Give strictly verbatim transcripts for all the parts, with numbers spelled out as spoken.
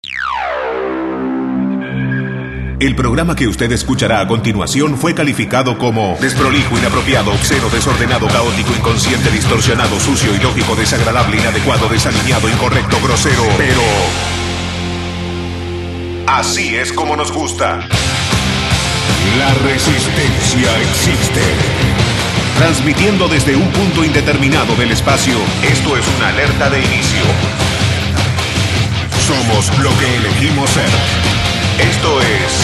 El programa que usted escuchará a continuación fue calificado como desprolijo, inapropiado, obsceno, desordenado, caótico, inconsciente, distorsionado, sucio, ilógico, desagradable, inadecuado, desaliñado, incorrecto, grosero. Pero así es como nos gusta. La resistencia existe. Transmitiendo desde un punto indeterminado del espacio, esto es una alerta de inicio. Somos lo que elegimos ser. Esto es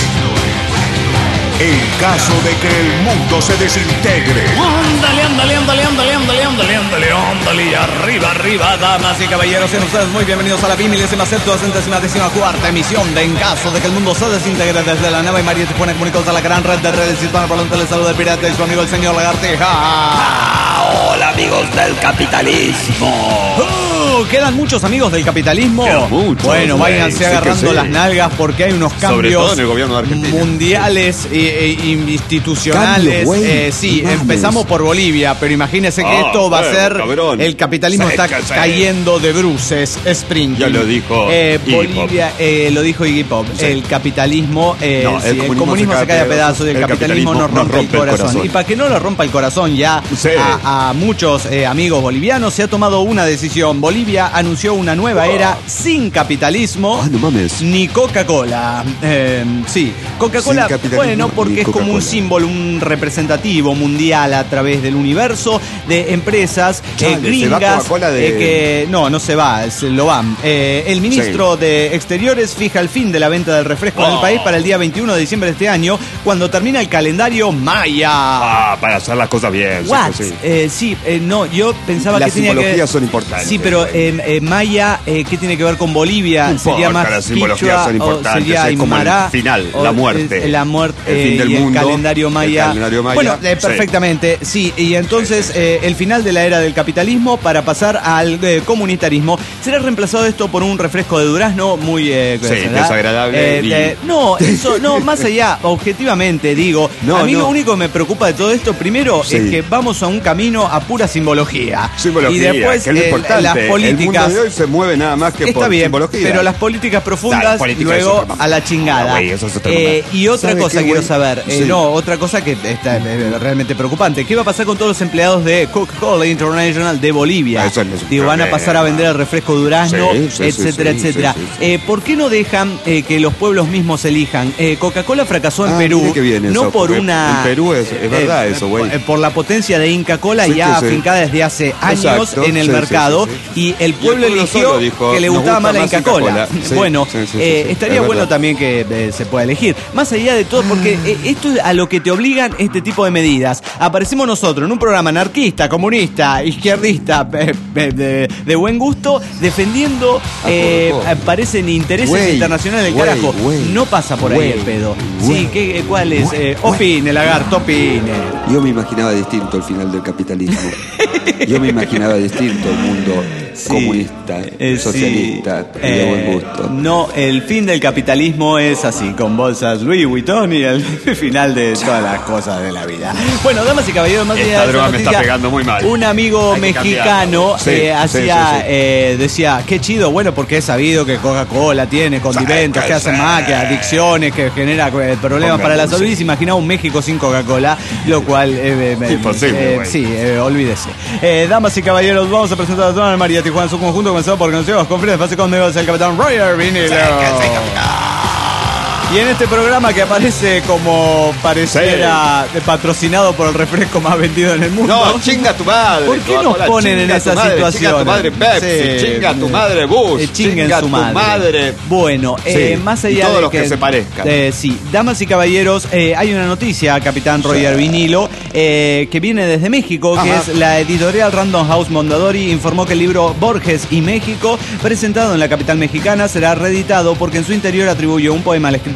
el caso de que el mundo se desintegre. Ándale, ándale, ándale, ándale, ándale, ándale, ándale, ándale, y arriba, arriba, damas y caballeros, sean ustedes muy bienvenidos a la milésima septuagésima décima cuarta emisión de En Caso de que el Mundo se Desintegre desde la nave María Tijuana, comunicados a la gran red de redes hispanas. Por lo tanto, les saluda el pirata y su amigo el señor Lagartija. Ah, hola amigos del capitalismo. Uh, ¿Quedan muchos amigos del capitalismo? Quedan muchos. Bueno, váyanse sí agarrando sí. las nalgas porque hay unos cambios Sobre todo en el gobierno de Argentina. mundiales e, e institucionales. Cambio, eh, sí, vamos. Empezamos por Bolivia, pero imagínense que Ah, esto va bueno, a ser... cabrón. El capitalismo está Sécase. cayendo de bruces, Spring. Ya lo dijo eh, Iggy Bolivia, eh, lo dijo Iggy Pop. Sí. El capitalismo, eh, No, el sí, el comunismo comunismo se se cae cae a a pedazos y el, el capitalismo, capitalismo nos rompe, nos rompe el, el corazón. corazón. Y para que no lo rompa el corazón ya Sí. a, a muchos eh, amigos bolivianos, se ha tomado una decisión. Bolivia anunció una nueva era sin capitalismo. Ah, no mames. Ni Coca-Cola. Eh, sí, Coca-Cola, Sin capitalismo, bueno, porque ni es como un Coca-Cola. símbolo, un representativo mundial a través del universo de empresas Chale, eh, ¿se va gringas Coca-Cola de- eh, que no, no se va, se lo van. Eh, el ministro Sí. de Exteriores fija el fin de la venta del refresco en el Oh. país para el día veintiuno de diciembre de este año, cuando termina el calendario Maya. Ah, para hacer las cosas bien. sí, What? sí. Eh, sí, eh, no, yo pensaba Las que tenía que simbologías son importantes. Sí, pero eh, eh, Maya, eh, ¿qué tiene que ver con Bolivia? No ¿Sería importa, más las simbologías quichua son o importantes, sería es como el Aymara, final, o la muerte. es- la muerte El fin eh, del y mundo, el calendario el Maya. calendario Maya, Bueno, eh, sí. perfectamente, sí. Y entonces eh, el final de la era del capitalismo para pasar al eh, comunitarismo. Será reemplazado esto por un refresco de durazno muy eh, Sí, ¿verdad? desagradable Eh, y- de- no, eso no, más allá, objetivamente digo, No, a mí no. lo único que me preocupa de todo esto primero Sí. es que vamos a un camino a pura simbología. Simbología, y después que es lo eh, importante. las políticas. El mundo de hoy se mueve nada más que Está por bien, simbología. pero las políticas profundas Dale, política es luego otro mamá. a la chingada. Ah, güey, eso es otro Eh, mamá. y otra ¿Sabe cosa qué, quiero güey? saber, eh, Sí. no, otra cosa que está eh, realmente preocupante. ¿Qué va a pasar con todos los empleados de Coca-Cola International de Bolivia? Eso no es un Digo, van a problema. pasar a vender el refresco durazno, Sí, sí, etcétera, sí, sí, etcétera. sí, sí, sí. Eh, ¿Por qué no dejan eh, que los pueblos mismos elijan? Eh, Coca-Cola fracasó en Ah, Perú, mire qué bien no eso, por porque una... en Perú es- es verdad eso, güey. por- Por la potencia de Inca Cola Sí, ya que sí. afincada desde hace años Exacto, en el sí, sí, mercado, sí, sí. y el Y pueblo el pueblo eligió solo dijo, que le "Nos gustaba gusta más la más Inca Cola". Inca-Cola. Sí, Bueno, sí, sí, sí, eh, sí, estaría es bueno verdad. también que eh, se pueda elegir. Más allá de todo, porque eh, esto es a lo que te obligan este tipo de medidas. Aparecemos nosotros en un programa anarquista, comunista, izquierdista, eh, eh, de, de buen gusto, defendiendo, eh, poco. eh, parecen intereses Güey, internacionales del güey, carajo. güey, No pasa por ahí güey, el pedo. güey, Sí, ¿qué, ¿cuál es? güey, Eh, güey. opine, lagarto, opine. Yo me imaginaba distinto el final del capitalismo. Yo me imaginaba distinto el mundo Sí, comunista, eh, socialista sí, y de eh, buen gusto. No, el fin del capitalismo es así, con bolsas Louis Vuitton y el final de todas las cosas de la vida. Bueno, damas y caballeros, más allá Esta de esa droga me está noticia, pegando muy mal. un amigo Hay que mexicano cambiarlo. Sí, eh, sí, hacía, sí, sí. eh, decía, qué chido, bueno, porque he sabido que Coca-Cola tiene condimentos, Sí, que que hacen sí. más, que adicciones, que genera eh, problemas Pongan para la salud. sí. Y se imaginaba un México sin Coca-Cola, lo cual... eh, eh, Imposible, eh, güey. sí, eh, olvídese. Eh, damas y caballeros, vamos a presentar a toda la María Tijuana en su conjunto, comenzado por conocidos con Fred Fase conmigo, es el capitán Roger Vinilo. Y en este programa que aparece como pareciera eh, patrocinado por el refresco más vendido en el mundo. No, chinga tu madre. ¿Por qué nos Coca-Cola, ponen en chinga esa tu madre, situación? Chinga tu madre Pepsi, Sí. chinga tu madre Bush, Eh, chinguen chinga su tu madre. madre. Bueno, eh, Sí, más y allá todos de los que se parezcan. eh, sí, damas y caballeros, eh, hay una noticia, capitán Roger Vinilo, eh, que viene desde México, que Ajá. es la editorial Random House Mondadori informó que el libro Borges y México, presentado en la capital mexicana, será reeditado porque en su interior atribuyó un poema al escritor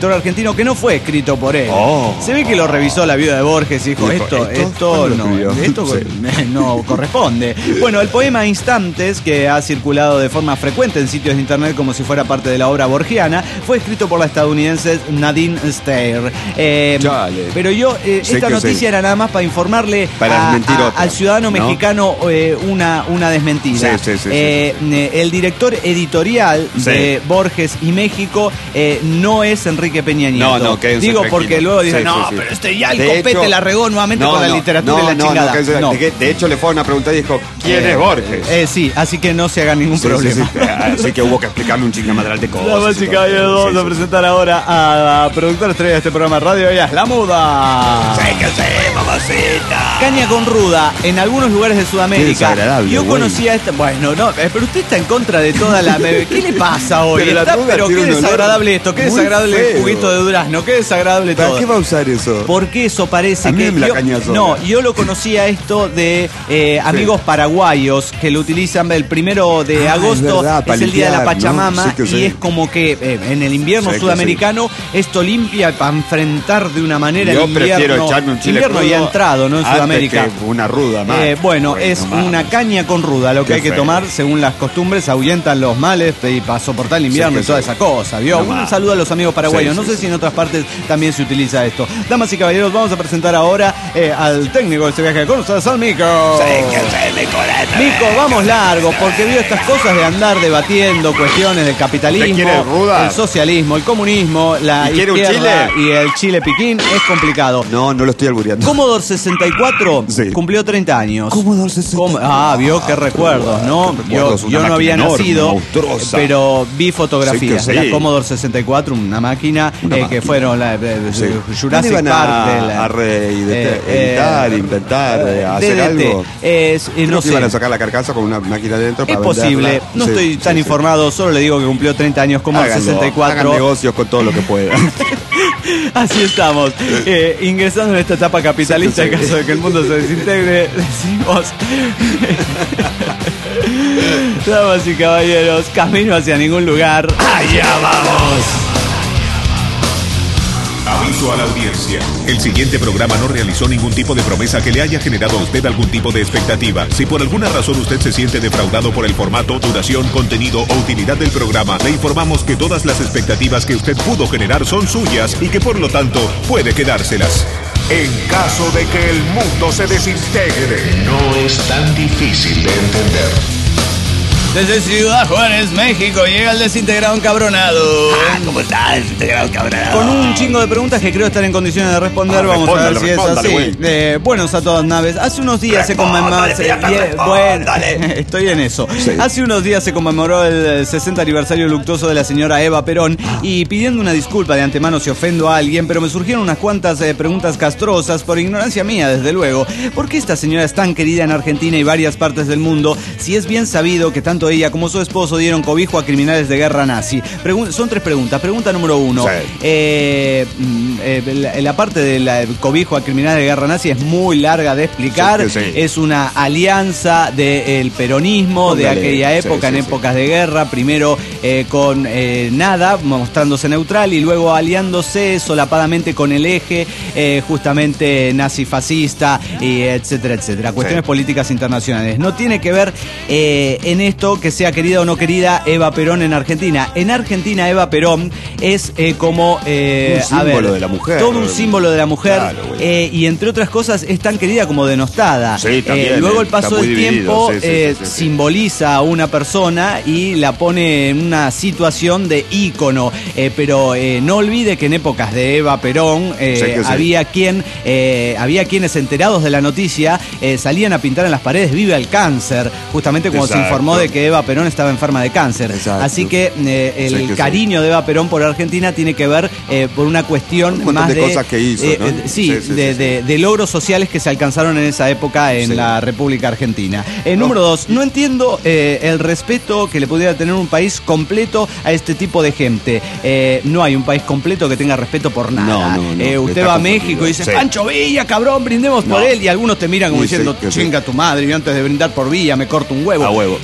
escritor argentino que no fue escrito por él. Oh. Se ve que lo revisó la viuda de Borges y dijo, Dijo, esto, ¿esto? esto, ¿Cuándo lo no, escribió? esto Sí. no corresponde. Bueno, el poema Instantes, que ha circulado de forma frecuente en sitios de internet como si fuera parte de la obra borgiana, fue escrito por la estadounidense Nadine Stair. Eh, Chale. pero yo, eh, Sé esta que noticia sé. era nada más para informarle Para a- desmentir a- otra, al ciudadano ¿no? mexicano eh, una, una desmentida. Sí, sí, sí, Eh, eh, El director editorial Sí. de Borges y México eh, no es Enrique Peña Nieto. No, no, quédense Digo tranquilos. porque luego dicen, Sí, no, sí, sí. pero este ya el De copete hecho- la regó nuevamente No, con la no, literatura no, y la no, chingada. no, que- No. De, de hecho, le fueron a preguntar y dijo, ¿quién Eh, es Borges? Eh, sí, así que no se haga ningún Sí, problema. sí, sí. Así que hubo que explicarle un chingamadral de cosas. Damas y caballeros, vamos Sí, a sí. presentar ahora a la productora estrella de este programa de radio, ella es La Muda. Sí, que sí, mamacita. Caña con ruda en algunos lugares de Qué Sudamérica. desagradable, Yo güey. conocía esta. Bueno, no, eh, pero usted está en contra de toda la. ¿Qué le pasa hoy? Pero la Está- ruda pero tiene qué un olor desagradable esto, qué muy desagradable el feo. juguito de durazno, qué desagradable ¿Para todo. qué va a usar eso? Porque eso parece A mí que. me la yo, caña sola. no, yo lo conocía esto de eh, amigos paraguayos que lo utilizan el primero de Ah, agosto, es verdad, es para el día de la limpiar, ¿no? Pachamama, Sí que y sí. es como que eh, en el invierno Sí que sudamericano esto limpia para enfrentar de una manera Yo el invierno. prefiero echarme un chile invierno crudo ya entrado, ¿no? En antes Sudamérica. que una ruda más. Eh, bueno, es mames. una caña con ruda lo que Qué hay que feo. tomar según las costumbres, ahuyentan los males y para soportar el invierno Sí, y toda que sí. esa cosa, ¿vio? No Un más. saludo a los amigos paraguayos. Sí, no sí, sé sí. si en otras partes también se utiliza esto. Damas y caballeros, vamos a presentar ahora eh, al técnico de este viaje con ustedes, al Mico. Mico, vamos largo, porque vio estas cosas de andar debatiendo cuestiones del capitalismo, ¿Usted quiere ruda? el socialismo, el comunismo, la ¿Y quiere un izquierda chile? y el chile piquín, es complicado. No, no lo estoy albureando. Commodore sesenta y cuatro Sí. cumplió treinta años. Commodore sesenta y cuatro. Com- Ah, vio qué recuerdos, ¿no? Qué Yo, recuerdos, una yo no máquina había enorme, nacido, monstruosa. pero vi fotografías Sí que de sí. la Commodore sesenta y cuatro, una máquina Una eh, que máquina. fueron la, de- de- Sí. Jurassic ¿Dónde iban Park. a, de la- a reeditar, eh, editar, eh, inventar, eh, a hacer D D T. algo? Es, eh, Creo no que sé. iban a sacar la carcasa con una máquina dentro Es para posible, venderla. no Sí, estoy sí, tan sí. informado, solo le digo que cumplió treinta años como Háganlo, sesenta y cuatro. hagan negocios con todo lo que puedan. Así estamos, eh, ingresando en esta etapa capitalista Sí, sí, en sí. caso de que el mundo se desintegre, decimos, damas y caballeros, camino hacia ningún lugar. ¡Allá vamos! Aviso a la audiencia. El siguiente programa no realizó ningún tipo de promesa que le haya generado a usted algún tipo de expectativa. Si por alguna razón usted se siente defraudado por el formato, duración, contenido o utilidad del programa, le informamos que todas las expectativas que usted pudo generar son suyas y que por lo tanto puede quedárselas. En caso de que el mundo se desintegre, No es tan difícil de entender. Desde Ciudad Juárez, México, llega el desintegrado encabronado. ¿Cómo está desintegrado encabronado? Con un chingo de preguntas que creo estar en condiciones de responder. Ah, Vamos a ver respóndale, si es respóndale, así. güey. Eh, buenos a todas naves. Hace unos días se conmemoró. Bueno, estoy en eso. Sí. Hace unos días se conmemoró el sesenta aniversario luctuoso de la señora Eva Perón. Y pidiendo una disculpa de antemano si ofendo a alguien, pero me surgieron unas cuantas eh, preguntas castrosas por ignorancia mía, desde luego. ¿Por qué esta señora es tan querida en Argentina y varias partes del mundo si es bien sabido que tanto ella como su esposo dieron cobijo a criminales de guerra nazi? Pregun- son tres preguntas. Pregunta número uno. Sí. Eh, mm, eh, la, la parte del cobijo a criminales de guerra nazi es muy larga de explicar. Sí, sí. Es una alianza del peronismo de Póngale, aquella época, sí, en sí, épocas de guerra. Primero eh, con eh, nada, mostrándose neutral, y luego aliándose solapadamente con el eje, eh, justamente nazi-fascista, y etcétera, etcétera. Cuestiones Sí. políticas internacionales. No tiene que ver eh, en esto que sea querida o no querida Eva Perón en Argentina. En Argentina Eva Perón es eh, como eh, Un a ver, símbolo de la mujer. todo un símbolo de la mujer, Claro, güey. eh, y entre otras cosas es tan querida como denostada. Sí, también, Eh, luego el eh, paso está muy del dividido, tiempo sí, sí, eh, sí, sí, sí. simboliza a una persona y la pone en una situación de ícono. Eh, pero eh, no olvide que en épocas de Eva Perón eh, Sí, que sí. había quien eh, había quienes enterados de la noticia eh, salían a pintar en las paredes "Viva el cáncer", justamente cuando se Exacto. informó de que Eva Perón estaba enferma de cáncer. Exacto. Así que eh, el Sí, que sí. cariño de Eva Perón por Argentina tiene que ver eh, por una cuestión Un montón más de de cosas que hizo, eh, ¿no? eh, sí, Sí, sí, de, sí, de- de logros sociales que se alcanzaron en esa época en Sí. la República Argentina. Eh, número dos, no entiendo eh, el respeto que le pudiera tener un país completo a este tipo de gente. Eh, no hay un país completo que tenga respeto por nada. No, no, no, Eh, usted está va a confundido. México y dice, Sí. Pancho Villa, cabrón, brindemos por No. él. Y algunos te miran como Sí, sí, diciendo, que sí. chinga tu madre, y antes de brindar por Villa me corto un huevo. A huevo. Eh,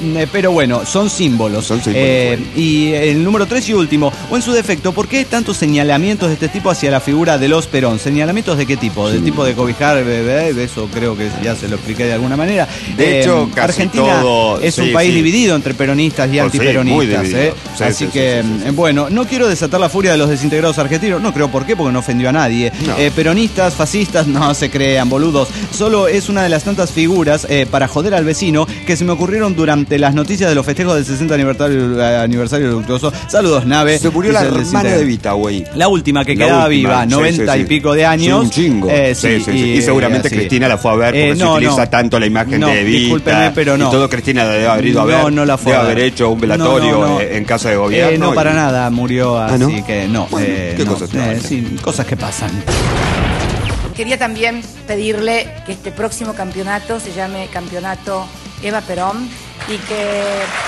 eh, pero bueno, son símbolos. Son símbolos, Eh, bueno. Y el número tres y último, o en su defecto, ¿por qué tantos señalamientos de este tipo hacia la figura de los Perón? ¿Señalamientos de qué tipo? ¿Del tipo de cobijar, bebé? Eso creo que ya se lo expliqué de alguna manera. De hecho, casi Argentina todo, es un sí, país sí. dividido entre peronistas y Oh, sí, antiperonistas. muy dividido. ¿eh? Sí, Así sí, que, sí, sí, sí. eh, bueno, no quiero desatar la furia de los desintegrados argentinos. No creo por qué, porque no ofendió a nadie. No. Eh, peronistas, fascistas, no se crean, boludos. Solo es una de las tantas figuras eh, para joder al vecino que se me ocurrieron durante las noticias de los festejos del sesenta aniversario, eh, aniversario luctuoso. Saludos, nave. Se murió Dice la el hermana desintegrado. de Vita, güey. La última que La quedaba última, viva, sí, noventa sí, y sí. pico de años. Sí, un chingo. Eh, Sí, sí, sí, sí. Y eh, seguramente así. Cristina la fue a ver porque Eh, se no, utiliza no. tanto la imagen No, de Evita. discúlpeme, pero no. Y todo Cristina debe haber ido a No, ver. no la fue debe a ver. haber hecho un velatorio No, no, no. eh, en casa de gobierno. Eh, no, para y- nada, murió así Ah, ¿no? que no. Bueno, eh, qué no, cosas eh, extrañas. sí, cosas que pasan. Quería también pedirle que este próximo campeonato se llame Campeonato Eva Perón y que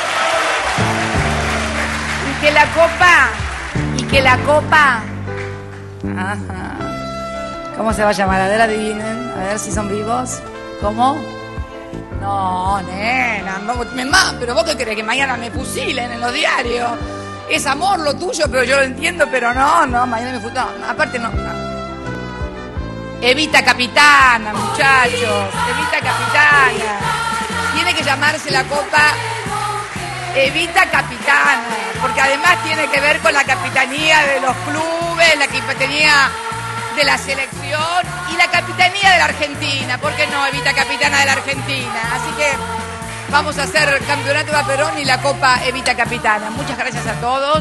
y que la copa y que la copa ajá. ¿Cómo se va a llamar? A ver, adivinen, a ver si son vivos. ¿Cómo? No, nena, no, me ma- pero vos qué crees que mañana me fusilen en los diarios. Es amor lo tuyo, pero yo lo entiendo, pero no, no, mañana me fusilen. No, aparte no, no. Evita Capitana, muchachos. Evita Capitana. Tiene que llamarse la copa Evita Capitana. Porque además tiene que ver con la capitanía de los clubes, la capitanía de la selección y la capitanía de la Argentina. ¿Por qué no Evita Capitana de la Argentina? Así que vamos a hacer Campeonato de Perón y la copa Evita Capitana. Muchas gracias a todos.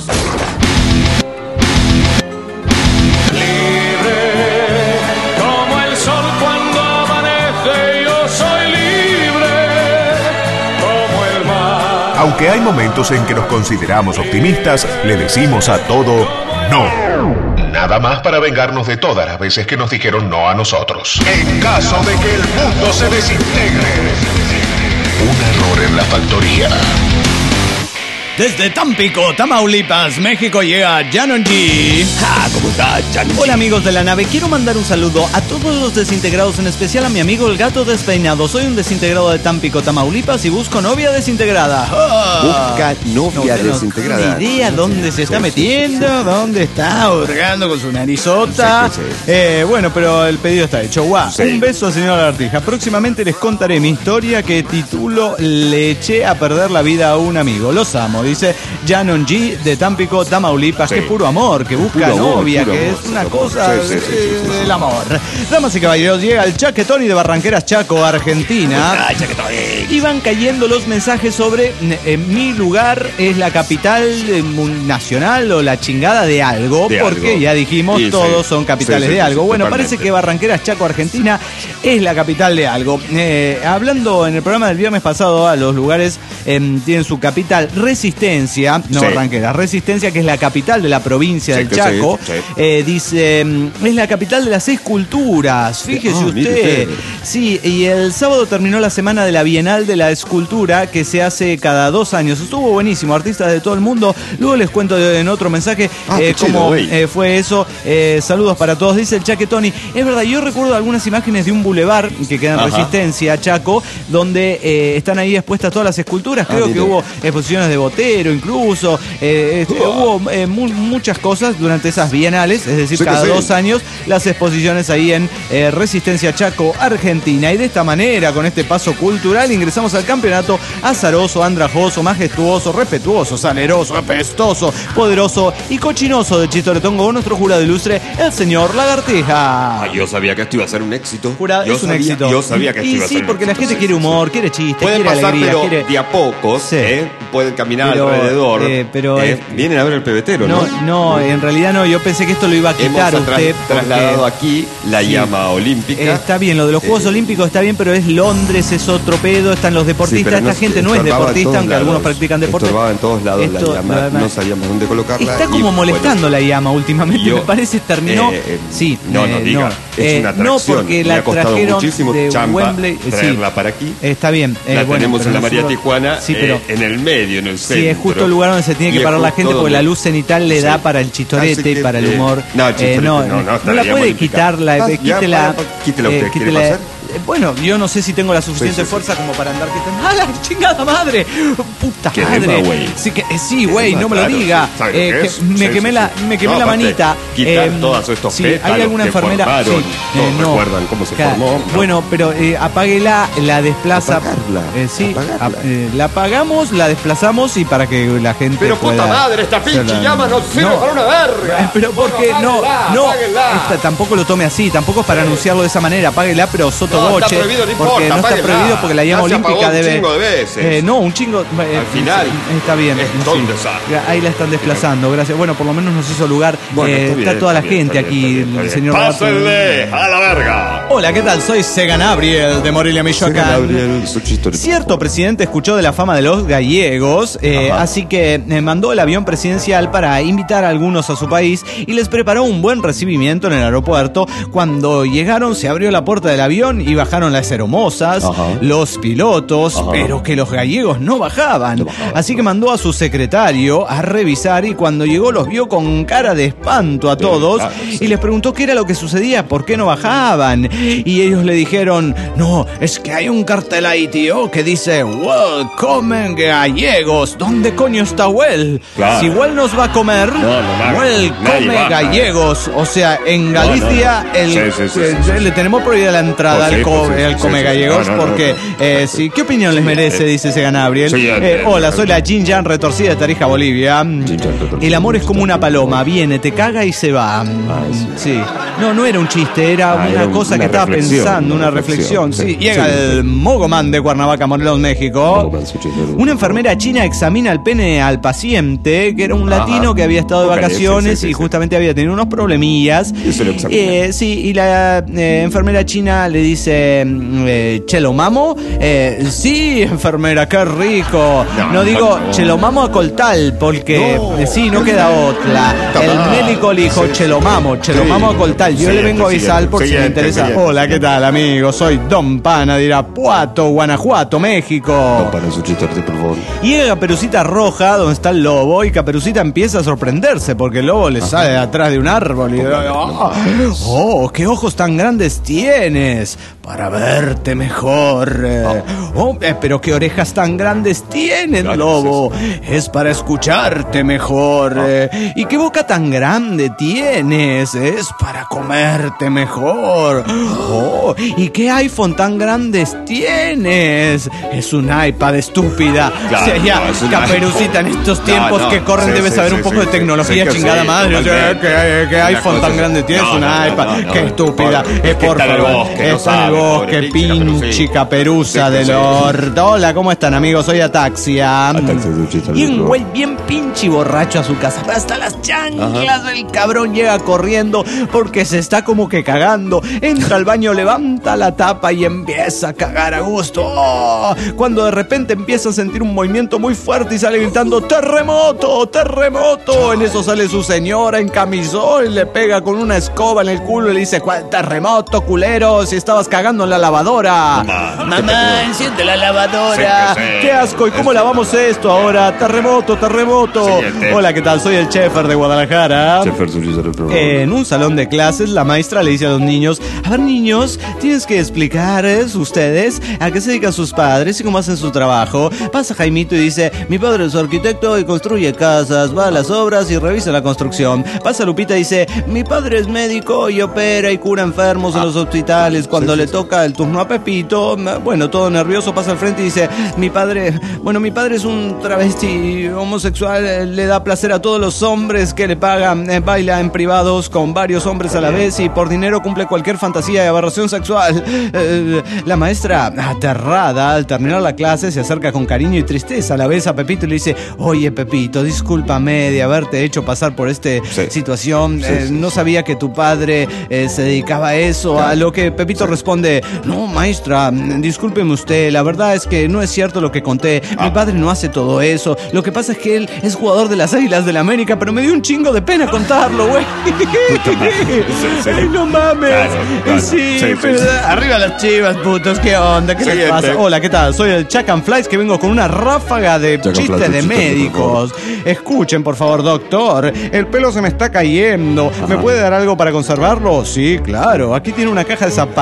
Como el sol cuando amanece, yo soy libre, como el mar. Aunque hay momentos en que nos consideramos optimistas, le decimos a todo no. Nada más para vengarnos de todas las veces que nos dijeron no a nosotros. En caso de que el mundo se desintegre. Un error en la factoría. Desde Tampico, Tamaulipas, México llega Janon G. Ah, ¿cómo está, Chan? Hola amigos de la nave, quiero mandar un saludo a todos los desintegrados, en especial a mi amigo el gato despeinado. Soy un desintegrado de Tampico, Tamaulipas y busco novia desintegrada. ¡Ah! Busca novia No tengo desintegrada. ni idea dónde se está Sí, sí, metiendo, sí, sí. dónde está hurgando con su narizota. Sí, sí, sí. Eh, bueno, pero el pedido está hecho. Guau, Sí. un beso, señora Lagartija. Próximamente les contaré mi historia que titulo Le eché a perder la vida a un amigo. Los amo, dice Janon G de Tampico, Tamaulipas. Sí. Qué puro amor, que busca Puro amor, novia, puro que amor, es una puro amor. cosa Sí, sí, sí, sí, sí, sí. del amor. Damas y caballeros, llega el Chaquetoni de Barranqueras, Chaco, Argentina. Ay, Chaquetoni. Y van cayendo los mensajes sobre eh, mi lugar es la capital eh, mun- nacional o la chingada de algo, De porque algo. ya dijimos, Sí, todos sí. son capitales Sí, sí, de sí, algo. sí, Bueno, totalmente. parece que Barranqueras, Chaco, Argentina es la capital de algo. Eh, hablando en el programa del viernes pasado, a los lugares eh, tienen su capital, Resistencia, no Sí. Barranqueras, Resistencia, que es la capital de la provincia Sí, del que Chaco, sí, sí. eh, dice, mm, es la capital de las seis culturas, fíjese Ah, mire usted. usted. Sí, y el sábado terminó la semana de la Bienal de la Escultura que se hace cada dos años. Estuvo buenísimo, artistas de todo el mundo. Luego les cuento en otro mensaje Ah, eh, qué chido, cómo güey. eh, fue eso. Eh, saludos para todos, dice el Chaquetoni. Es verdad, yo recuerdo algunas imágenes de un bulevar que queda en Ajá. Resistencia, Chaco, donde eh, están ahí expuestas todas las esculturas. Ah, Creo que mire. hubo exposiciones de Botero incluso. Eh, este, hubo eh, mu- muchas cosas durante esas bienales, es decir, Sí que cada sí. dos años las exposiciones ahí en eh, Resistencia Chaco, Argentina. Y de esta manera, con este paso cultural, ingresamos al campeonato azaroso, andrajoso, majestuoso, respetuoso, saleroso, apestoso, poderoso y cochinoso de Chistoretongo con nuestro jurado ilustre, el señor Lagartija. Ah, yo sabía que esto iba a ser un éxito. Jurado, yo es un sabía, éxito. Yo sabía que esto y iba a sí, ser un porque la éxito, gente sí, quiere sí, sí. humor, quiere chiste, Pueden quiere pasar, alegría, pero quiere... de a pocos, Sí. ¿eh? Pueden caminar Pero, alrededor. eh, pero ¿eh? es- Vienen a ver el pebetero, ¿no? No, no, en realidad no, yo pensé que esto lo iba a Hemos quitar tra- usted. porque- trasladado aquí la Sí. llama olímpica. Eh, está bien, lo de los Juegos Eh, Olímpicos está bien, pero es Londres, es otro pedo, están los deportistas, Sí, pero esta no- gente no es estorbaba en deportista, todos aunque algunos lados. practican deporte. Estorbaba en todos lados Esto, la llama, la verdad, no sabíamos dónde colocarla. Está y, como molestando bueno, la llama últimamente, yo- me parece, terminó... eh, eh, sí, no, no eh, diga, es Eh, una no, atracción. porque Me la ha costado trajeron muchísimo de chamba Wembley. eh, sí. traerla para aquí. Está bien. eh, La bueno, tenemos pero en la no María solo- Tijuana, Sí, pero... eh, en el medio, en el centro. Sí, es justo el lugar donde se tiene Y que es parar la justo gente porque la donde- luz cenital le Sí. da para el chistorete Así y que, para el eh, humor. no, chistorete, Eh, no, no, no, no está la la puede llama quitar, la, olímpica. eh, Ya, quítela. ya, quítela usted, eh, ¿quiere quítela- pasar? bueno, yo no sé si tengo la suficiente Sí, sí, fuerza como para andar gritando. ¡Ah, la chingada madre! ¡Puta ¿Qué madre! dema, güey? Sí, que, eh, sí, güey, no me lo Claro, diga. ¿sabe lo Eh, que que es? me Sí, quemé sí, la, sí. me quemé No, la aparte, manita. quitar Eh, todos estos sí, pétalos ¿hay alguna que enfermera? formaron, Sí, todos eh, no. recuerdan cómo se Claro. formó, ¿no? Bueno, pero eh, apáguela, la desplaza. Apagarla, Eh, sí, apagarla. ap- eh, la apagamos, la desplazamos y para que la gente Pero pueda. puta madre, esta pinche se la- llama no sirve para una verga. Eh, Pero porque Bueno, no, apáguela, no, apáguela. esta- tampoco lo tome así, tampoco es para anunciarlo de esa manera, apáguela, pero soto No, está boche, prohibido, no porque importa, no está apáguela. prohibido porque la llama Ya se olímpica apagó un debe. chingo de veces. Eh, no, un chingo. eh, Al final, sí, está bien. es sí. todo un desastre. Ahí la están desplazando, gracias. Bueno, por lo menos nos hizo lugar. Bueno, eh, está bien, está toda la está bien, gente está aquí, bien, está el bien. señor. Pásenle a la verga. Hola, ¿qué tal? Soy Segan Abriel de Morelia, Michoacán. Gabriel, su chiste. Cierto presidente escuchó de la fama de los gallegos, eh, así que eh, mandó el avión presidencial para invitar a algunos a su país y les preparó un buen recibimiento en el aeropuerto. Cuando llegaron se abrió la puerta del avión y bajaron las hermosas, Ajá. los pilotos, Ajá. pero que los gallegos no bajaban. Así que mandó a su secretario a revisar y cuando llegó los vio con cara de espanto a todos claro, sí. y les preguntó qué era lo que sucedía, por qué no bajaban. Y ellos le dijeron, no, es que hay un cartel ahí, tío, que dice, welcome gallegos. ¿Dónde coño está Well? Claro. Si Well nos va a comer, No, no, no, Well nadie come baja. gallegos. O sea, en No, no, Galicia no. el, Sí, sí, sí, eh, sí, sí. le tenemos prohibida la entrada Pues sí, al, co- pues sí, al sí, come sí, sí. gallegos No, no, no, porque, no. eh, sí, ¿qué opinión les merece? eh, Dice Segan Gabriel. sí, eh, Eh, hola, eh, soy la Jin Jan retorcida de Tarija, Bolivia. El amor es como una paloma, viene, te caga y se va. Sí. No, no era un chiste, era Ah, una era un- cosa una que estaba reflexión, pensando, una una reflexión. reflexión, Sí, sí. llega Sí, el Mogoman de Cuernavaca, Morelos, México. Mogoman, su chiste. Una enfermera china examina el pene al paciente, que era un Ajá. latino que había estado de Ok, vacaciones sí, sí, y sí, justamente había tenido unos problemillas. Y se lo examina. Eh, sí, y la eh, enfermera china le dice, mm, eh, ¿chelo mamo? Eh, sí, enfermera, qué rico. No, No, digo, no. chelo mamo a coltal, porque No. eh, sí, no queda otra. Puta El madre. médico le dijo, Sí. chelo mamo, chelo Sí. mamo a coltal. Yo Sí, le vengo a avisar siguiente, por si me siguiente, interesa. siguiente. Hola, ¿qué tal, amigo? Soy Don Pana de Irapuato, Guanajuato, México. No, para su chiste, por favor. Y llega Caperucita Roja, donde está el lobo, y Caperucita empieza a sorprenderse porque el lobo le sale de atrás de un árbol y oh, oh, qué ojos tan grandes tienes para verte mejor. Eh, Oh, eh, pero qué orejas tan grandes tienes, Claro, lobo. Es para escucharte mejor. Eh, y qué boca tan grande tienes. Es para comerte mejor. Oh, y qué iPhone tan grandes tienes. Es un iPad, estúpida. Claro, O sea, ya, no, es un Caperucita, en iPhone. estos No, tiempos no, que corren sí, debes sí, saber sí, un poco sí, de sí. tecnología, Sí, que chingada sí, madre. O sea, totalmente. ¿qué, qué Una iPhone cosa tan es- grande tienes? No, un no, no, iPad. no, no, Qué no, estúpida. pobre. Eh, Es que por está en el favor. bosque, no Está en el sabe, bosque, pobre, pinche pinche Caperucita. caperuza Sí, del sí. orto. Hola, ¿cómo están, amigos? Soy Ataxia. Ataxia, su chiste, Y un por güey bien pinche borracho a su casa. Hasta las chanclas. El cabrón llega corriendo porque se está como que cagando. Entra al baño, levanta la tapa y empieza a cagar a gusto. Oh, cuando de repente empieza a sentir un movimiento muy fuerte y sale gritando ¡terremoto! ¡Terremoto! En eso sale su señora en camisón y le pega con una escoba en el culo y le dice ¿cuál terremoto, culero? Si estabas cagando en la lavadora. Mamá, Mamá, enciende la lavadora. Sí, que sí. ¡Qué asco! ¿Y cómo lavamos esto ahora? ¡Terremoto, terremoto! Siguiente. Hola, ¿qué tal? Soy el Chefer de Guadalajara. Chefer, su chiste, por favor. En un salón de clases, la maestra le dice a los niños, a ver, niños, tienes que explicarles ustedes a qué se dedican sus padres y cómo hacen su trabajo. Pasa Jaimito y dice, mi padre es arquitecto y construye casas, va a las obras y revisa la construcción. Pasa Lupita y dice, mi padre es médico y opera y cura enfermos en los hospitales. Cuando le toca el turno a Pepito, bueno, todo nervioso, pasa al frente y dice, mi padre, bueno, mi padre es un travesti homosexual, eh, le da placer a todos los hombres que le pagan, eh, baila en privados con varios hombres a la vez y por dinero cumple cualquier fantasía de aberración sexual. Eh, la maestra, aterrada, al terminar la clase, se acerca con cariño y tristeza a la vez a Pepito y le dice, oye Pepito, discúlpame de haberte hecho pasar por esta Sí. situación, Sí, eh, sí, no sabía que tu padre eh, se dedicaba a eso, a lo que Pepito responde, no maestra, discúlpeme usted, la verdad es que no es cierto lo que conté, mi padre no hace todo eso, lo que pasa es que él es jugador de las Águilas del la América, pero me dio un chingo de pena contarlo, güey. Sí, sí. Ay, no mames. Claro, claro. Sí, Sí, sí, pero sí. arriba las chivas, putos, ¿qué onda? ¿Qué les Siguiente. pasa? Hola, ¿qué tal? Soy el Chuck and Flies que vengo con una ráfaga de Chuck and chistes Flies, de chiste, por médicos. Escuchen, por favor, doctor. El pelo se me está cayendo. ¿Me puede dar algo para conservarlo? Sí, claro. Aquí tiene una caja de zapatos.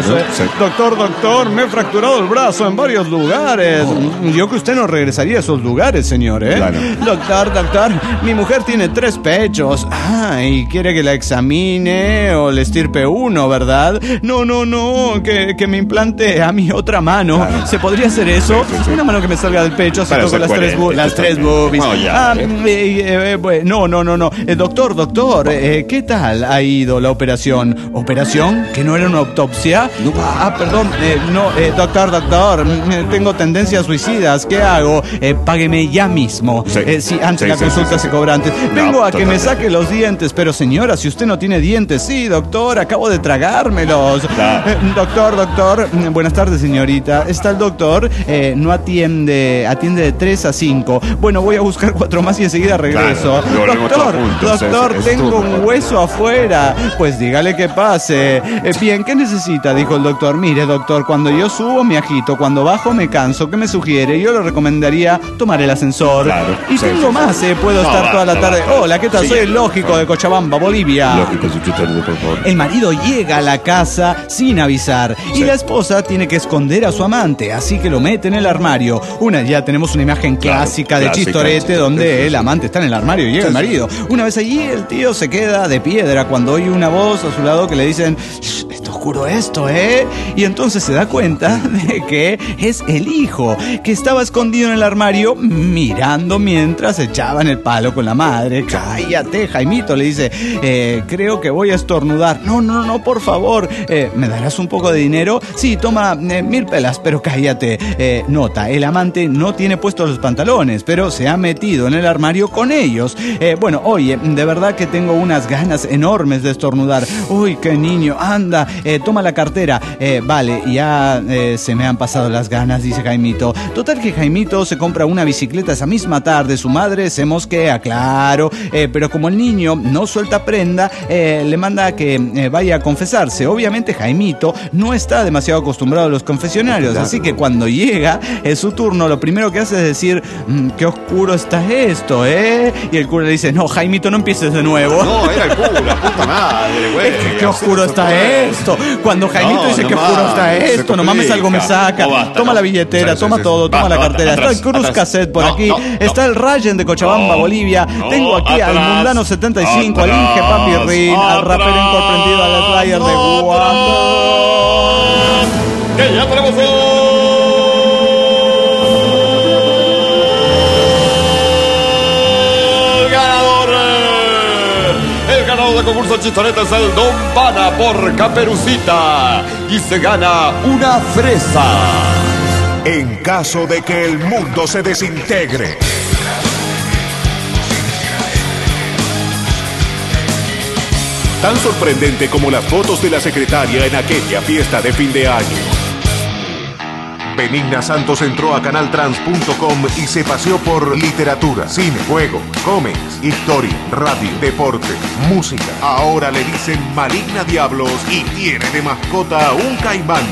brazo. Claro, sí. Doctor, doctor, me he fracturado el brazo en varios lugares. Oh. Yo que usted no regresaría a esos lugares, señor, ¿eh? Claro. Doctor, doctor, mi mujer tiene tres pechos. Ah, y quiere que la examine o le estirpe uno, ¿verdad? No, no, no, que, que me implante a mi otra mano. Claro. ¿Se podría hacer eso? Sí, sí, sí. Una mano que me salga del pecho, así Para toco ser las tres, bu- coherente, las tres también. boobies. No, ya, ah, eh. eh, eh, bueno, no, no, no. Eh, doctor, doctor, eh, ¿qué tal ha ido la operación? ¿Operación? ¿Que no era una autopsia? No. Ah, perdón, eh, no, eh, doctor, doctor, mm, tengo tendencias suicidas, ¿qué hago? Eh, págueme ya mismo. Sí. Eh, sí, antes Sí, la sí, consulta sí, sí, se sí. cobra antes. Vengo No, a que me totalmente. saque los dientes, pero señora, si usted no tiene dientes, sí, doctor, acabo de tragármelos. Claro. Eh, doctor, doctor, mm, buenas tardes, señorita. ¿Está el doctor? Eh, no atiende, atiende de tres a cinco. Bueno, voy a buscar cuatro más y enseguida regreso. Claro, volvemos doctor, todos juntos, doctor, es- es tengo tu- un hueso afuera. Pues dígale que pase. Eh, bien, ¿qué necesita? Dijo el doctor. Mire, doctor, cuando yo subo me agito, cuando bajo me canso. ¿Qué me sugiere? Yo le recomendaría tomar el ascensor. Claro, y sí, tengo sí, más, sí. eh, puedo No, estar toda la basta, tarde. basta. Hola, ¿qué tal? Sí, Soy el por lógico favor. de Cochabamba, Bolivia. Lógico, suscríbete, por favor. El marido llega a la casa sin avisar y Sí. la esposa tiene que esconder a su amante, así que lo mete en el armario. Una, ya tenemos una imagen Claro, clásica de clásica, Chistorete sí, donde sí, sí. el amante está en el armario y llega Sí, el sí. marido. Una vez allí el tío se queda de piedra cuando oye una voz a su lado que le dicen: "Shh, está oscuro esto, ¿eh?". Y entonces se da cuenta de que es el hijo que estaba escondido en el armario mirando mientras echaban el palo con la madre. Cállate, Jaimito, le dice, eh, creo que voy a estornudar. No, no, no, por favor, eh, ¿me darás un poco de dinero? Sí, toma eh, mil pelas, pero cállate. Eh, nota, el amante no tiene puestos los pantalones, pero se ha metido en el armario con ellos. Eh, bueno, oye, de verdad que tengo unas ganas enormes de estornudar. Uy, qué niño, anda, eh, toma la cartera. Eh, vale, ya eh, se me han pasado las ganas, dice Jaimito. Total que Jaimito se compra una bicicleta esa misma tarde, su madre se mosquea, claro, eh, pero como el niño no suelta prenda, eh, le manda que eh, vaya a confesarse. Obviamente Jaimito no está demasiado acostumbrado a los confesionarios, Claro. así que cuando llega es su turno, lo primero que hace es decir, "Mm, qué oscuro está esto, ¿eh?". Y el cura le dice, no, Jaimito, no empieces de nuevo. No, era el culo, la puta madre, güey. Es que qué oscuro está esto. Cuando Jaimito No, dice no que oscuro está mames, se esto, nomás me salgo, me complica. saca. No, basta, Toma no. la billetera, Sí, sí, toma sí, todo, sí. toma Basta, la basta, cartera. Está atrás, el Cruz atrás. Cassette por No, aquí. no, no. Está el Ryan de Cochabamba, No, Bolivia. no, Tengo aquí al atrás, Mundano setenta y cinco, al atrás, Inge Papi Rin, al rapero atrás, incomprendido, al Slayer de Guam. Que ya tenemos el ganador. El ganador del concurso Chistorete es el Don Pana por Caperucita y se gana una fresa. En caso de que el mundo se desintegre. Tan sorprendente como las fotos de la secretaria en aquella fiesta de fin de año. Benigna Santos entró a canaltrans punto com y se paseó por literatura, cine, juego, cómics, historia, radio, deporte, música. Ahora le dicen Maligna Diablos y tiene de mascota un caimán.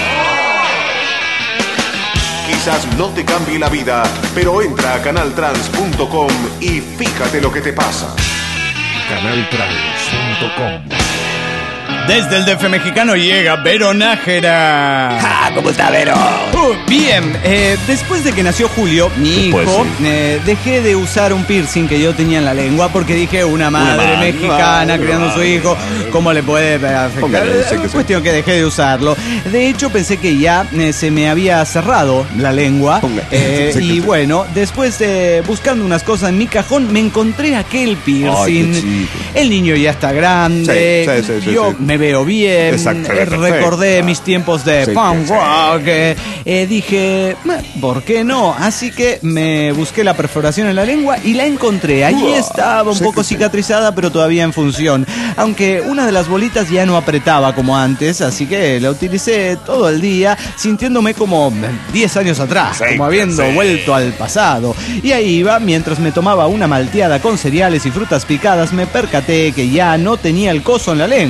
Quizás no te cambie la vida, pero entra a canaltrans punto com y fíjate lo que te pasa. canaltrans punto com. Desde el D F mexicano llega Vero Nájera. Ah, ¿cómo está, Vero? Uh, bien, eh, después de que nació Julio, mi Después, hijo, sí. eh, dejé de usar un piercing que yo tenía en la lengua porque dije, una madre madre, mexicana madre, criando a su madre, hijo, ¿cómo le puede afectar? Póngale ese que Es sí. cuestión que dejé de usarlo. De hecho, pensé que ya eh, se me había cerrado la lengua. Ponga- eh, Sí, que y sí. bueno, después de buscando unas cosas en mi cajón, me encontré aquel piercing. Ay, qué chico. El niño ya está grande. Sí, sí, sí, sí, yo sí. me veo bien. Exacto, eh, Recordé perfecto. mis tiempos de Sí, punk sí. rock. eh, eh, dije, "Meh, ¿por qué no?". Así que me busqué la perforación en la lengua y la encontré. Allí Uah, estaba un sí, poco sí, sí. cicatrizada, pero todavía en función. Aunque una de las bolitas ya no apretaba como antes, así que la utilicé todo el día, sintiéndome como diez años atrás, Sí, como habiendo sí. vuelto al pasado. Y ahí iba, mientras me tomaba una malteada con cereales y frutas picadas, me percaté que ya no tenía el coso en la lengua. Puta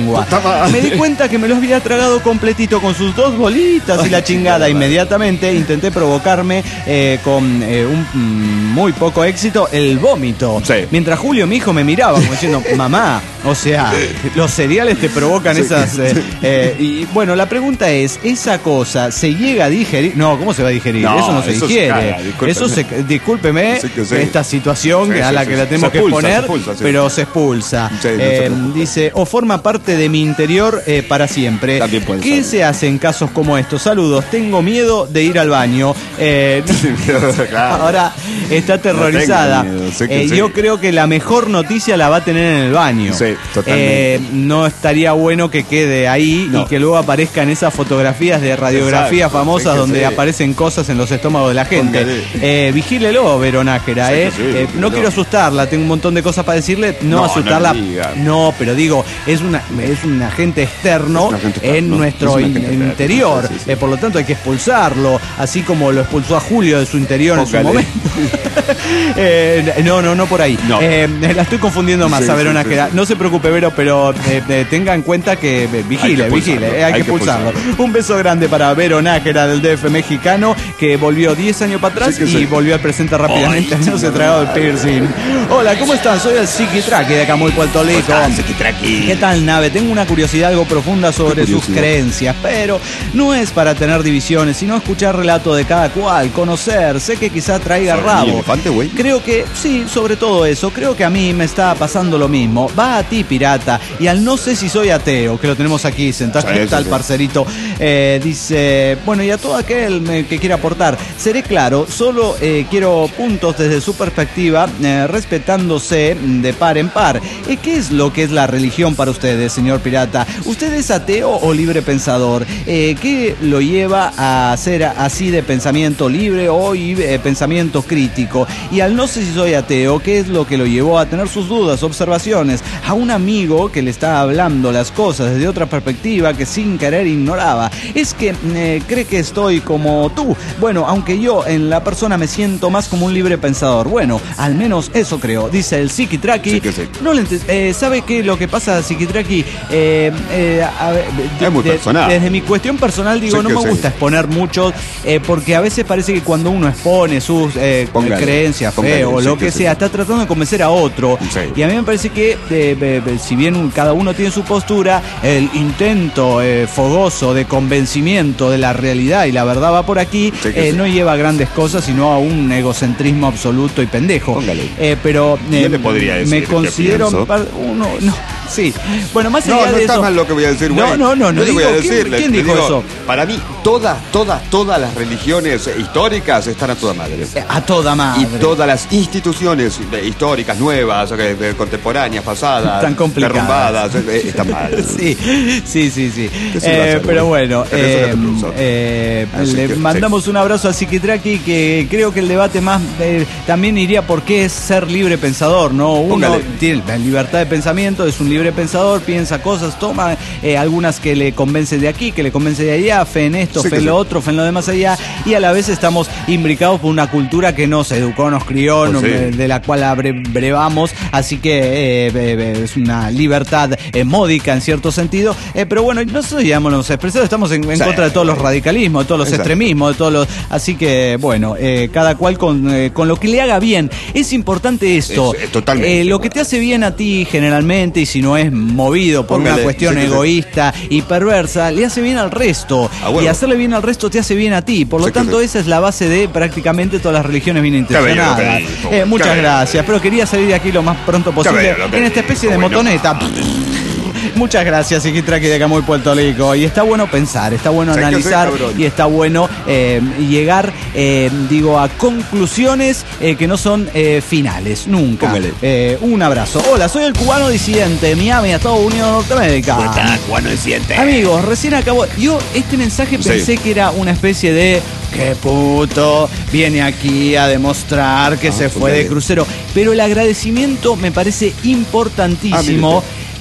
Me di cuenta que me lo había tragado completito con sus dos bolitas y la chingada. Inmediatamente intenté provocarme eh, con eh, un mm, muy poco éxito el vómito. Sí. Mientras Julio, mi hijo, me miraba como diciendo, mamá, o sea, los cereales te provocan Sí, esas... sí. Eh, eh, y bueno, la pregunta es, ¿esa cosa se llega a digerir? No, ¿cómo se va a digerir? No, eso no se eso se digiere. caga, discúlpeme. eso se... Discúlpeme Sí que sí. esta situación Sí, a sí, la sí, que sí. la tenemos Se que expulsa, poner, se expulsa, sí. pero se expulsa. Sí, no se Eh, preocupe. dice, o forma parte de mi interior eh, para siempre. También puede ¿Qué ser. se hace en casos como estos? Saludos, tengo miedo de ir al baño. Eh, Claro. Ahora está aterrorizada. No tenga miedo, sé que Eh, sí. Yo creo que la mejor noticia la va a tener en el baño. Sí, totalmente. Eh, no estaría bueno que quede ahí No. y que luego aparezcan esas fotografías de radiografías Exacto, famosas sí que donde sí. aparecen cosas en los estómagos de la gente. Póngale. Eh, vigílelo, Veronájera. Sí que eh. sí, Eh, vigílelo. no quiero asustarla, tengo un montón de cosas para decirle. No, No, asustarla. no le diga. No, pero digo, es una es un agente externo Es un agente en externo. nuestro Es un in- agente interior. externo, sí, sí. Eh, por lo tanto, hay que expulsarlo, así como lo expulsó a Julio de su interior en su Póngale. momento. Eh, no, no, no por ahí. No. Eh, la estoy confundiendo más Sí, a sí, Veronájera. sí, sí. No se preocupe, Vero, pero eh, eh, tenga en cuenta que eh, vigile, Hay que vigile, expulsarlo, eh, hay, hay que que expulsarlo. expulsarlo. Un beso grande para Veronájera del D F mexicano, que volvió diez años para atrás Sí que y sí. volvió al presente rápidamente. No se tragado el piercing. Hola, ¿cómo están? Soy el Psiquitraqui de acá muy Puerto Rico. ¿Qué tal, nave? Tengo una curiosidad algo profunda sobre ¿Qué sus curiosidad? creencias, pero no es para tener divisiones, sino escuchar relato de cada cual, conocer. Sé que quizá traiga ¿Sobre rabo. el elefante, güey? Creo que, sí, sobre todo eso, creo que a mí me está pasando lo mismo. Va a ti, pirata, y al no sé si soy ateo, que lo tenemos aquí sentado, Sí, ¿qué sí, tal, sí. parcerito? Eh, dice, bueno, y a todo aquel eh, que quiera aportar, seré claro, solo eh, quiero puntos desde su perspectiva, eh, respetándose de par en par. Eh, ¿Qué es lo que es la religión para ustedes, señor pirata? ¿Usted es ateo o libre pensador? Eh, ¿Qué lo lleva a ser así de pensamiento libre o eh, pensamiento crítico? Y al no sé si soy ateo, ¿qué es lo que lo llevó a tener sus dudas, observaciones? A un amigo que le está hablando las cosas desde otra perspectiva que sin querer ignoraba. Es que eh, cree que estoy como tú. Bueno, aunque yo en la persona me siento más como un libre pensador. Bueno, al menos eso creo, dice el Psiquitraqui. Sí que sí. No le ente- eh, ¿Sabe qué lo que pasa, Psiquitraqui? Eh, eh, a ver, de- Es muy de- personal. Desde mi cuestión personal digo, Sí no que me sí. gusta exponer mucho, eh, porque a veces parece que cuando uno expone sus eh, Póngale, creencias, fe póngale, o sí lo que que sí. sea, está tratando de convencer a otro. Sí. Y a mí me parece que, eh, eh, eh, si bien un- cada uno tiene su postura, el intento eh, fogoso de convencimiento de la realidad y la verdad va por aquí, Sí que eh, sí. no lleva a grandes cosas, sino a un egocentrismo absoluto y pendejo. Póngale. Eh, pero Yo le podría decir me qué considero pienso. par- uno, no, sí. Bueno, más No, allá no de está eso, mal lo que voy a decir, güey. No, no, no, no Yo le voy digo, a ¿quién- decir, le- ¿quién le dijo digo, eso? Para mí, todas, todas, todas las religiones históricas están a toda madre. A toda madre. Y todas las instituciones eh, históricas, nuevas, eh, eh, contemporáneas, pasadas, Tan complicadas. derrumbadas, eh, están mal. Sí, sí, sí, sí. ¿Qué se va a Eh, hacer, pero güey? bueno, Pero eso eh, no te puso. eh, Así le que, mandamos un abrazo a Psiquitraqui, que creo que el debate más eh, también iría por qué es ser libre pensador, ¿no? Uno Póngale. tiene la libertad de pensamiento, es un libre pensador, piensa cosas, toma eh, algunas que le convencen de aquí, que le convencen de allá, fe en esto, Sí, fe que en lo sí. otro, fe en lo demás allá, y a la vez estamos imbricados por una cultura que nos educó, nos crió, Pues no- sí. eh, de la cual abre- brevamos, así que eh, eh, eh, es una libertad eh, módica en cierto sentido, eh, pero bueno, nosotros ya hemos expresado, estamos en, en Sí, contra de todos los güey. radicalismos, de todos los Exacto. extremismos, de todos los, así que bueno, eh, cada cual con, eh, con lo que le haga bien. Es importante esto. Es- es totalmente. Eh, lo que te hace bien a ti generalmente, y si no es movido por Póngale, una cuestión sí que sí. egoísta y perversa, le hace bien al resto. A huevo. Y hacerle bien al resto te hace bien a ti. Por lo Sí que tanto, sí. esa es la base de prácticamente todas las religiones bien intencionadas. bello lo que dijo, Eh, qué muchas bello. gracias. Pero quería salir de aquí lo más pronto posible bello lo que en esta especie de dijo, bueno. motoneta. Muchas gracias, Psiquitraqui de Camuy, Puerto Rico. Y está bueno pensar, está bueno Sí que sí, analizar cabrón. y está bueno eh, llegar, eh, digo, a conclusiones eh, que no son eh, finales, nunca. Póngale. Eh, un abrazo. Hola, soy el cubano disidente de Miami, Estados Unidos de Norteamérica. Cubano siente. Amigos, recién acabo. Yo este mensaje Sí. pensé que era una especie de qué puto viene aquí a demostrar que Ah, se fue de póngale. crucero. Pero el agradecimiento me parece importantísimo. Ah,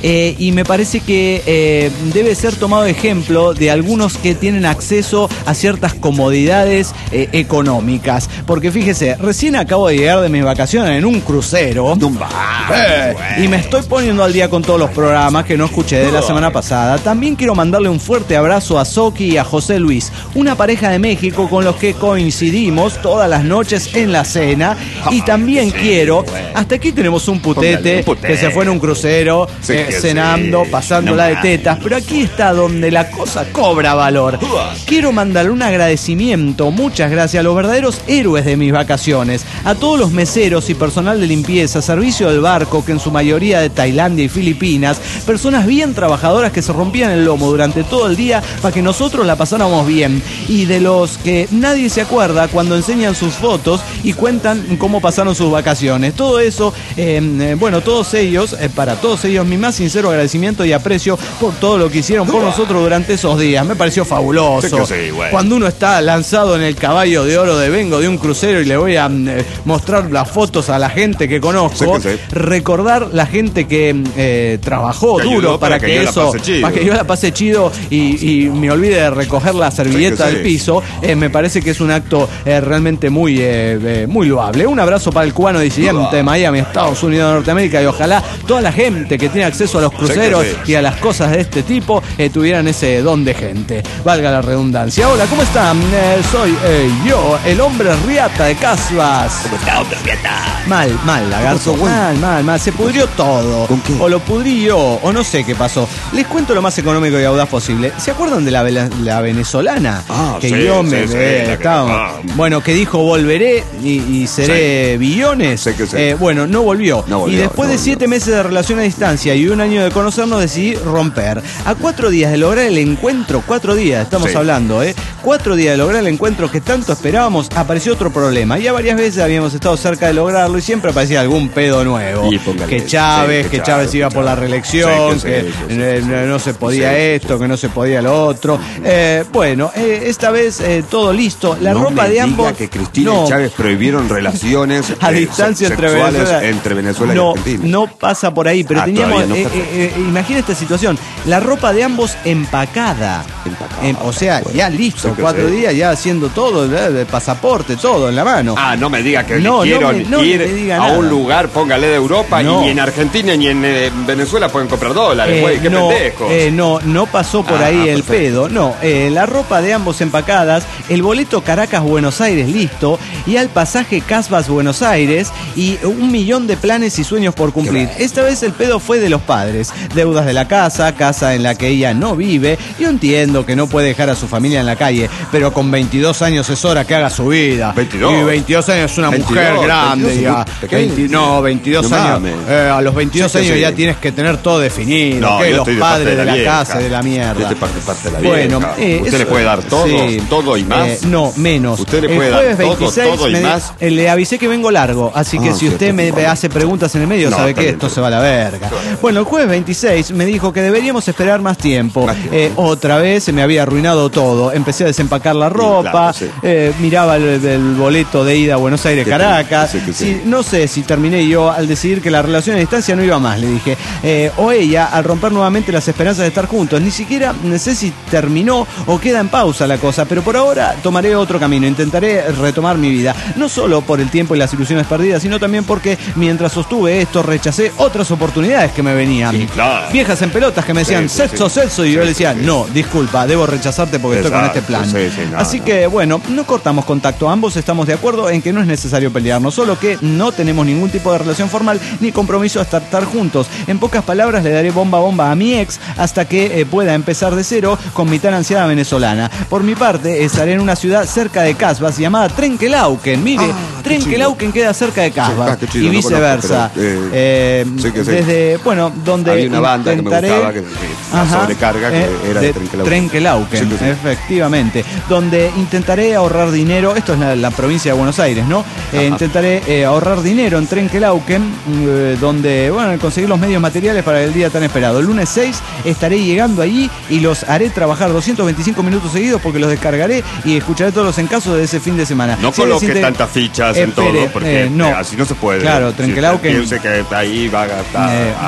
eh, y me parece que eh, debe ser tomado ejemplo de algunos que tienen acceso a ciertas comodidades eh, económicas. Porque fíjese, recién acabo de llegar de mis vacaciones en un crucero. No va, Eh, y me estoy poniendo al día con todos los programas que no escuché de la semana pasada. También quiero mandarle un fuerte abrazo a Soki y a José Luis, una pareja de México con los que coincidimos todas las noches en la cena. Y también quiero, hasta aquí tenemos un putete, Póngale un putete. que se fue en un crucero, Sí, eh, que cenando, sí. pasándola No de más. tetas. Pero aquí está donde la cosa cobra valor. Quiero mandarle un agradecimiento, muchas gracias a los verdaderos héroes de mis vacaciones, a todos los meseros y personal de limpieza, servicio del barco, que en su mayoría de Tailandia y Filipinas, personas bien trabajadoras que se rompían el lomo durante todo el día para que nosotros la pasáramos bien, y de los que nadie se acuerda cuando enseñan sus fotos y cuentan cómo pasaron sus vacaciones. Todo eso, eh, eh, bueno, todos ellos, eh, para todos ellos, mi más sincero agradecimiento y aprecio por todo lo que hicieron por nosotros durante esos días. Me pareció fabuloso. Sí que sí, güey. Cuando uno está lanzado en el caballo de oro de vengo de un crucero y le voy a eh, mostrar las fotos a la gente que conozco, Sí que sí. recordar la gente que eh, trabajó Que duro ayudó para, para que, que yo la eso, pase chido. para que yo la pase chido y, y me olvide de recoger la servilleta Sí que sí. del piso, eh, me parece que es un acto eh, realmente muy, eh, eh, muy loable. Un abrazo para el cubano disidente de Miami, Estados Unidos de Norteamérica, y ojalá toda la gente que tiene acceso a los cruceros Sí que sí. y a las cosas de este tipo eh, tuvieran ese don de gente. Valga la redundancia. Hola, ¿cómo están? Eh, soy eh, yo, el hombre riata de Casbas. ¿Cómo está, hombre, riata? Mal, mal, lagarto. pasó, güey? Mal, mal, mal. Se pudrió todo. ¿Con qué? O lo pudrí yo, o no sé qué pasó. Les cuento lo más económico y audaz posible. ¿Se acuerdan de la, vela- la venezolana? Ah, que sí, yo sí, me. sí, eh, la que- estaba- ah. Bueno, que dijo volveré y, y seré billones. Sí que sí. Eh, bueno, no volvió. No volvió, Y después no de volvió. siete meses de relación a distancia y un año de conocernos, decidí romper. A cuatro días de lograr el encuentro, cuatro días, estamos Sí. hablando, ¿eh? Cuatro días de lograr el encuentro que tanto esperábamos, apareció otro problema. Ya varias veces habíamos estado cerca de lograrlo y siempre aparecía algún pedo nuevo. Y póngale, que Chávez, sí, que que Chávez Chávez, iba que por la Chávez. reelección, Sí, que, que sí, que sí, eh, sí, no, no se podía sí, esto, que no se podía lo otro. Eh, bueno, eh, esta vez eh, todo listo. La No ropa me de diga ambos. que Cristina No. y Chávez prohibieron relaciones A eh, distancia se- entre sexuales Venezuela. entre Venezuela no, y Argentina. No pasa por ahí, pero Ah, teníamos. todavía no, eh, perfecto. eh, eh, imagina esta situación: la ropa de ambos empacada. Empacada, Em, o sea, bueno. ya listo, Sí que cuatro sí. días ya haciendo todo, el, el pasaporte, todo en la mano. Ah, no me diga que No, no eligieron me- no ir me diga a nada. un lugar, póngale de Europa, No. y ni en Argentina ni en eh, Venezuela pueden comprar dólares, Eh, güey, qué no, pendejos. eh, no, no pasó por Ah, ahí el perfecto. pedo. No, eh, la ropa de ambos empacadas, el boleto Caracas-Buenos Aires listo, y al pasaje Casbas-Buenos Aires, y un millón de planes y sueños por cumplir. Esta vez el pedo fue de los padres. Deudas de la casa, casa en la que ella no vive. Yo entiendo que no puede dejar a su familia en la calle, pero con veintidós años es hora que haga su vida. veintidós. Y veintidós años es una mujer veintidós, grande veintidós, ya. es muy pequeño. veinti no, veintidós No años. mames. eh, a los veintidós Sí que años sí. ya tienes que tener todo definido. No, que yo los estoy de parte padres de de la la vieja. casa, de la mierda. Yo estoy parte- parte de la Bueno, vieja. eh, ¿Usted eso- le puede dar todo, sí. todo y más? Eh, no, menos. ¿Usted le El puede dar jueves todo, veintiséis todo y me di- más? eh, le avisé que vengo largo, así que Ah, si cierto, usted me vale. hace preguntas en el medio, No, sabe está que bien, esto está se va a la verga. Bueno, el jueves veintiséis me dijo que deberíamos esperar más tiempo. Más tiempo. Eh, otra vez se me había arruinado todo. Empecé a desempacar la ropa, claro, sí. eh, miraba el, el boleto de ida a Buenos Aires, Que Caracas. sí, que sí. Sí, no sé si terminé yo al decidir que la relación a distancia no iba más, le dije. Eh, o ella al romper nuevamente las esperanzas de estar juntos. Ni siquiera sé si terminó o queda en pausa la cosa, pero por ahora tomaré otro camino. Intentaré retomar mi vida. No solo por el tiempo y las ilusiones perdidas, sino también porque mientras sostuve esto rechacé otras oportunidades que me venían. Sí, claro. Viejas en pelotas que me decían Sí, sí, sexo, sí. sexo, y yo Sí, le decía, sí, sí. no, disculpa, debo rechazarte porque estoy con Exacto, este plan. sí, sí, no, Así no. que bueno, no cortamos contacto. Ambos estamos de acuerdo en que no es necesario pelearnos, solo que no tenemos ningún tipo de relación formal ni compromiso hasta estar juntos. En pocas palabras, le daré bomba bomba a mi ex hasta que eh, pueda empezar de cero con mi tan ansiada venezolana. Por mi parte, estaré en una ciudad cerca de Casbas llamada Trenquelauquen. Mire, Ah, qué Trenquelauquen queda cerca de Casbas Ah, qué chido, y no viceversa. conozco, pero, Eh, sí que sí. desde, bueno, donde Había una banda que me intentaré- gustaba, que- que la Ajá, sobrecarga, que era de Trenquelauquen. Trenquelauquen, Sí que sí. efectivamente. Donde intentaré ahorrar dinero. Esto es la, la provincia de Buenos Aires, ¿no? Eh, intentaré eh, ahorrar dinero en Trenquelauquen, eh, donde, bueno, conseguir los medios materiales para el día tan esperado. El lunes seis estaré llegando allí y los haré trabajar doscientos veinticinco minutos seguidos porque los descargaré y escucharé todos los encasos de ese fin de semana. No Si coloque eres inte- tantas fichas en Espere, todo, porque eh, no. eh, así no se puede. Claro, Si usted Trenquelauquen- piense que ahí va a gastar. Eh, voy a ganar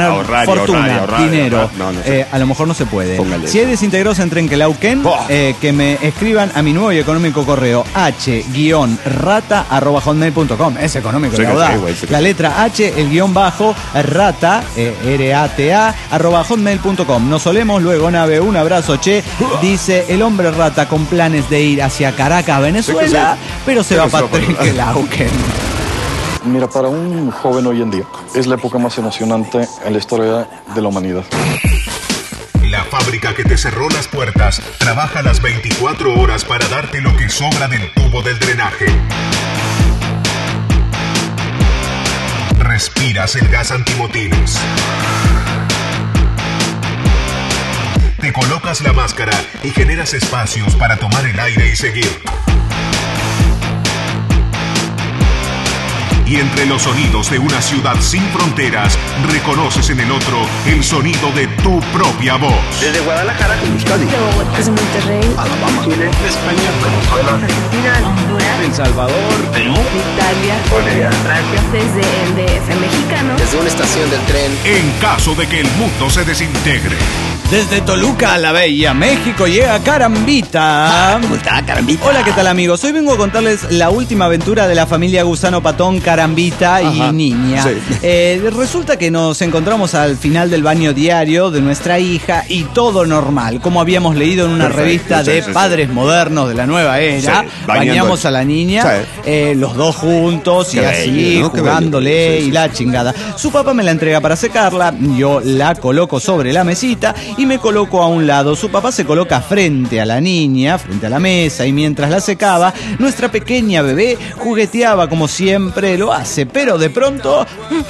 ganar fortuna, ahorrar, ahorrar, dinero. ahorrar. No, no sé. eh, a lo mejor no se puede. Póngale Si hay desintegrados en Trenquelauquen, Oh. eh, que me escriban a mi nuevo y económico correo h guion rata arroba hotmail punto com. Es económico, Sí, la que verdad. sí, güey, sí que La sí. letra H, el guión bajo, rata, eh, R A T A, arroba hotmail punto com. Nos solemos, luego nave, un abrazo, che. Dice el hombre rata con planes de ir hacia Caracas, Venezuela, Sí, pero se Sí, va que se para va para- Trenquelauquen. Mira, para un joven hoy en día es la época más emocionante en la historia de la humanidad. La fábrica que te cerró las puertas trabaja las veinticuatro horas para darte lo que sobra del tubo del drenaje. Respiras el gas antimotines. Te colocas la máscara y generas espacios para tomar el aire y seguir. Y entre los sonidos de una ciudad sin fronteras, reconoces en el otro el sonido de tu propia voz. Desde Guadalajara, Euskadi, Desde Monterrey, Alabama, Chile, España, Venezuela, Argentina, Honduras, El Salvador, Perú, Italia, Bolivia, Francia. desde el D F mexicano, Desde una estación del tren. En caso de que el mundo se desintegre. Desde Toluca, la Bella, México, llega Carambita. ¿Cómo está, Carambita? Hola, ¿qué tal, amigos? Hoy vengo a contarles la última aventura de la familia Gusano Patón, Carambita y Ajá, Niña. sí. Eh, resulta que nos encontramos al final del baño diario de nuestra hija y todo normal, como habíamos leído en una Perfecto, revista sí, de sí, sí. padres modernos de la nueva era. Sí, bañando Bañamos al- a la niña, Sí. eh, los dos juntos Qué y así, bello, ¿no? Qué jugándole bello. Sí, sí, y la chingada. Su papá me la entrega para secarla, yo la coloco sobre la mesita y me coloco a un lado. Su papá se coloca frente a la niña, frente a la mesa, y mientras la secaba, nuestra pequeña bebé jugueteaba como siempre lo hace, pero de pronto...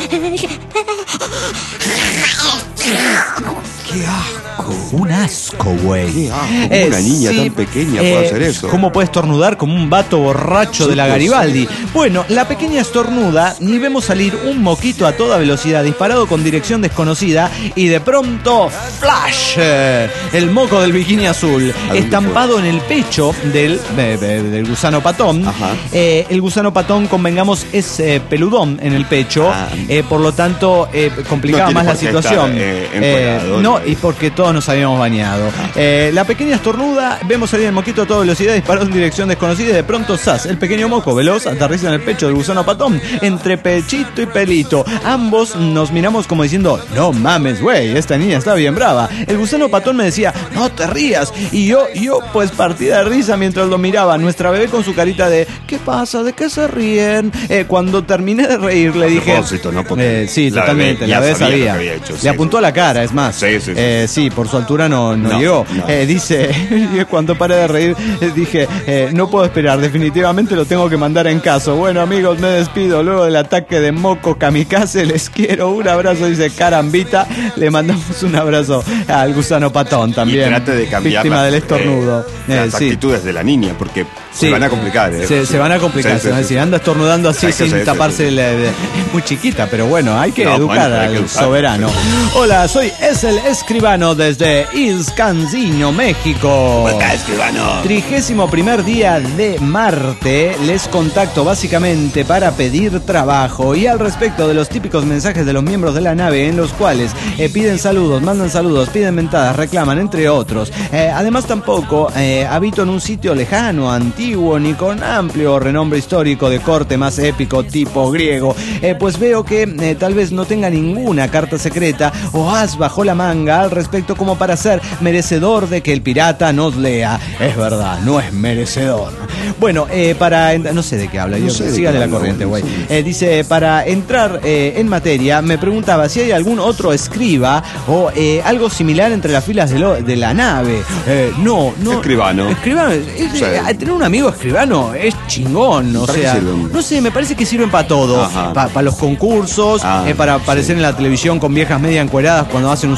¡Qué asco! Un asco, güey. Qué asco, ¿cómo una niña tan pequeña puede hacer eso? ¿Cómo puede estornudar como un vato borracho Sí, de la pues, Garibaldi? Bueno, la pequeña estornuda, ni vemos salir un moquito a toda velocidad disparado con dirección desconocida y de pronto, ¡flash! Eh, El moco del bikini azul, dónde estampado en el pecho del, de- de- del gusano patón. Ajá. Eh, el gusano patón, convengamos, es eh, peludón en el pecho, Ah. eh, por lo tanto eh, complicaba No más tiene la por qué situación. estar, eh, Eh, encuerado, no, ¿no? y porque todos nos habíamos bañado. Eh, la pequeña estornuda, vemos salir el moquito a toda velocidad, disparó en dirección desconocida y de pronto ¡zas! El pequeño moco veloz aterriza en el pecho del gusano patón, entre pechito y pelito. Ambos nos miramos como diciendo, no mames, güey, esta niña está bien brava. El gusano patón me decía, no te rías. Y yo, yo pues partida de risa mientras lo miraba. Nuestra bebé con su carita de, ¿qué pasa? ¿De qué se ríen? Eh, cuando terminé de reír le A dije... propósito, ¿no? Porque Eh, sí, la totalmente, bebé la ya bebé sabía lo sabía. que había hecho, sí, Le apuntó sí. a la cara, es más. Sí, sí, sí. Eh, sí, por su altura no, no, No, llegó. no. Eh, dice, cuando paré de reír, eh, dije, eh, no puedo esperar, definitivamente lo tengo que mandar en caso. Bueno, amigos, me despido. Luego del ataque de moco kamikaze, les quiero un abrazo, dice Carambita. Le mandamos un abrazo al gusano patón también. Y trate de cambiar víctima las, del estornudo. eh, Eh, las sí. actitudes de la niña, porque Sí. se van a complicar. ¿eh? Se, se van a complicar, Sí, se van a sí, decir, sí. anda estornudando así Hay que sin hacer, taparse. sí, sí. la- de- es muy chiquita, pero bueno, hay que No, educar bueno, hay al que educar, soberano. sí. Hola, soy Esel Escribano desde Ilscanzino, México. escribano? Trigésimo primer día de Marte, les contacto básicamente para pedir trabajo y al respecto de los típicos mensajes de los miembros de la nave en los cuales eh, piden saludos, mandan saludos, piden mentadas, reclaman, entre otros. Eh, además tampoco eh, habito en un sitio lejano, antiguo, ni con amplio renombre histórico de corte más épico tipo griego, eh, pues veo que eh, tal vez no tenga ninguna carta secreta o as bajo la manga al respecto como para ser merecedor de que el pirata nos lea. Es verdad, no es merecedor. Bueno, eh, para... No sé de qué habla, No yo, sé de sígale qué la habla, corriente, bueno, güey. sí. Eh, dice, para entrar eh, en materia, me preguntaba si hay algún otro escriba o eh, algo similar entre las filas de, lo- de la nave. Eh, no, no. Escribano. Escribano. es- es- Sí. eh, tener un amigo escribano es chingón, o ¿Para qué sea, sirven? no sé, me parece que sirven para todo. Ajá. Para los concursos, Ah, eh, para aparecer sí. en la televisión con viejas media encueradas cuando hacen un sorteo.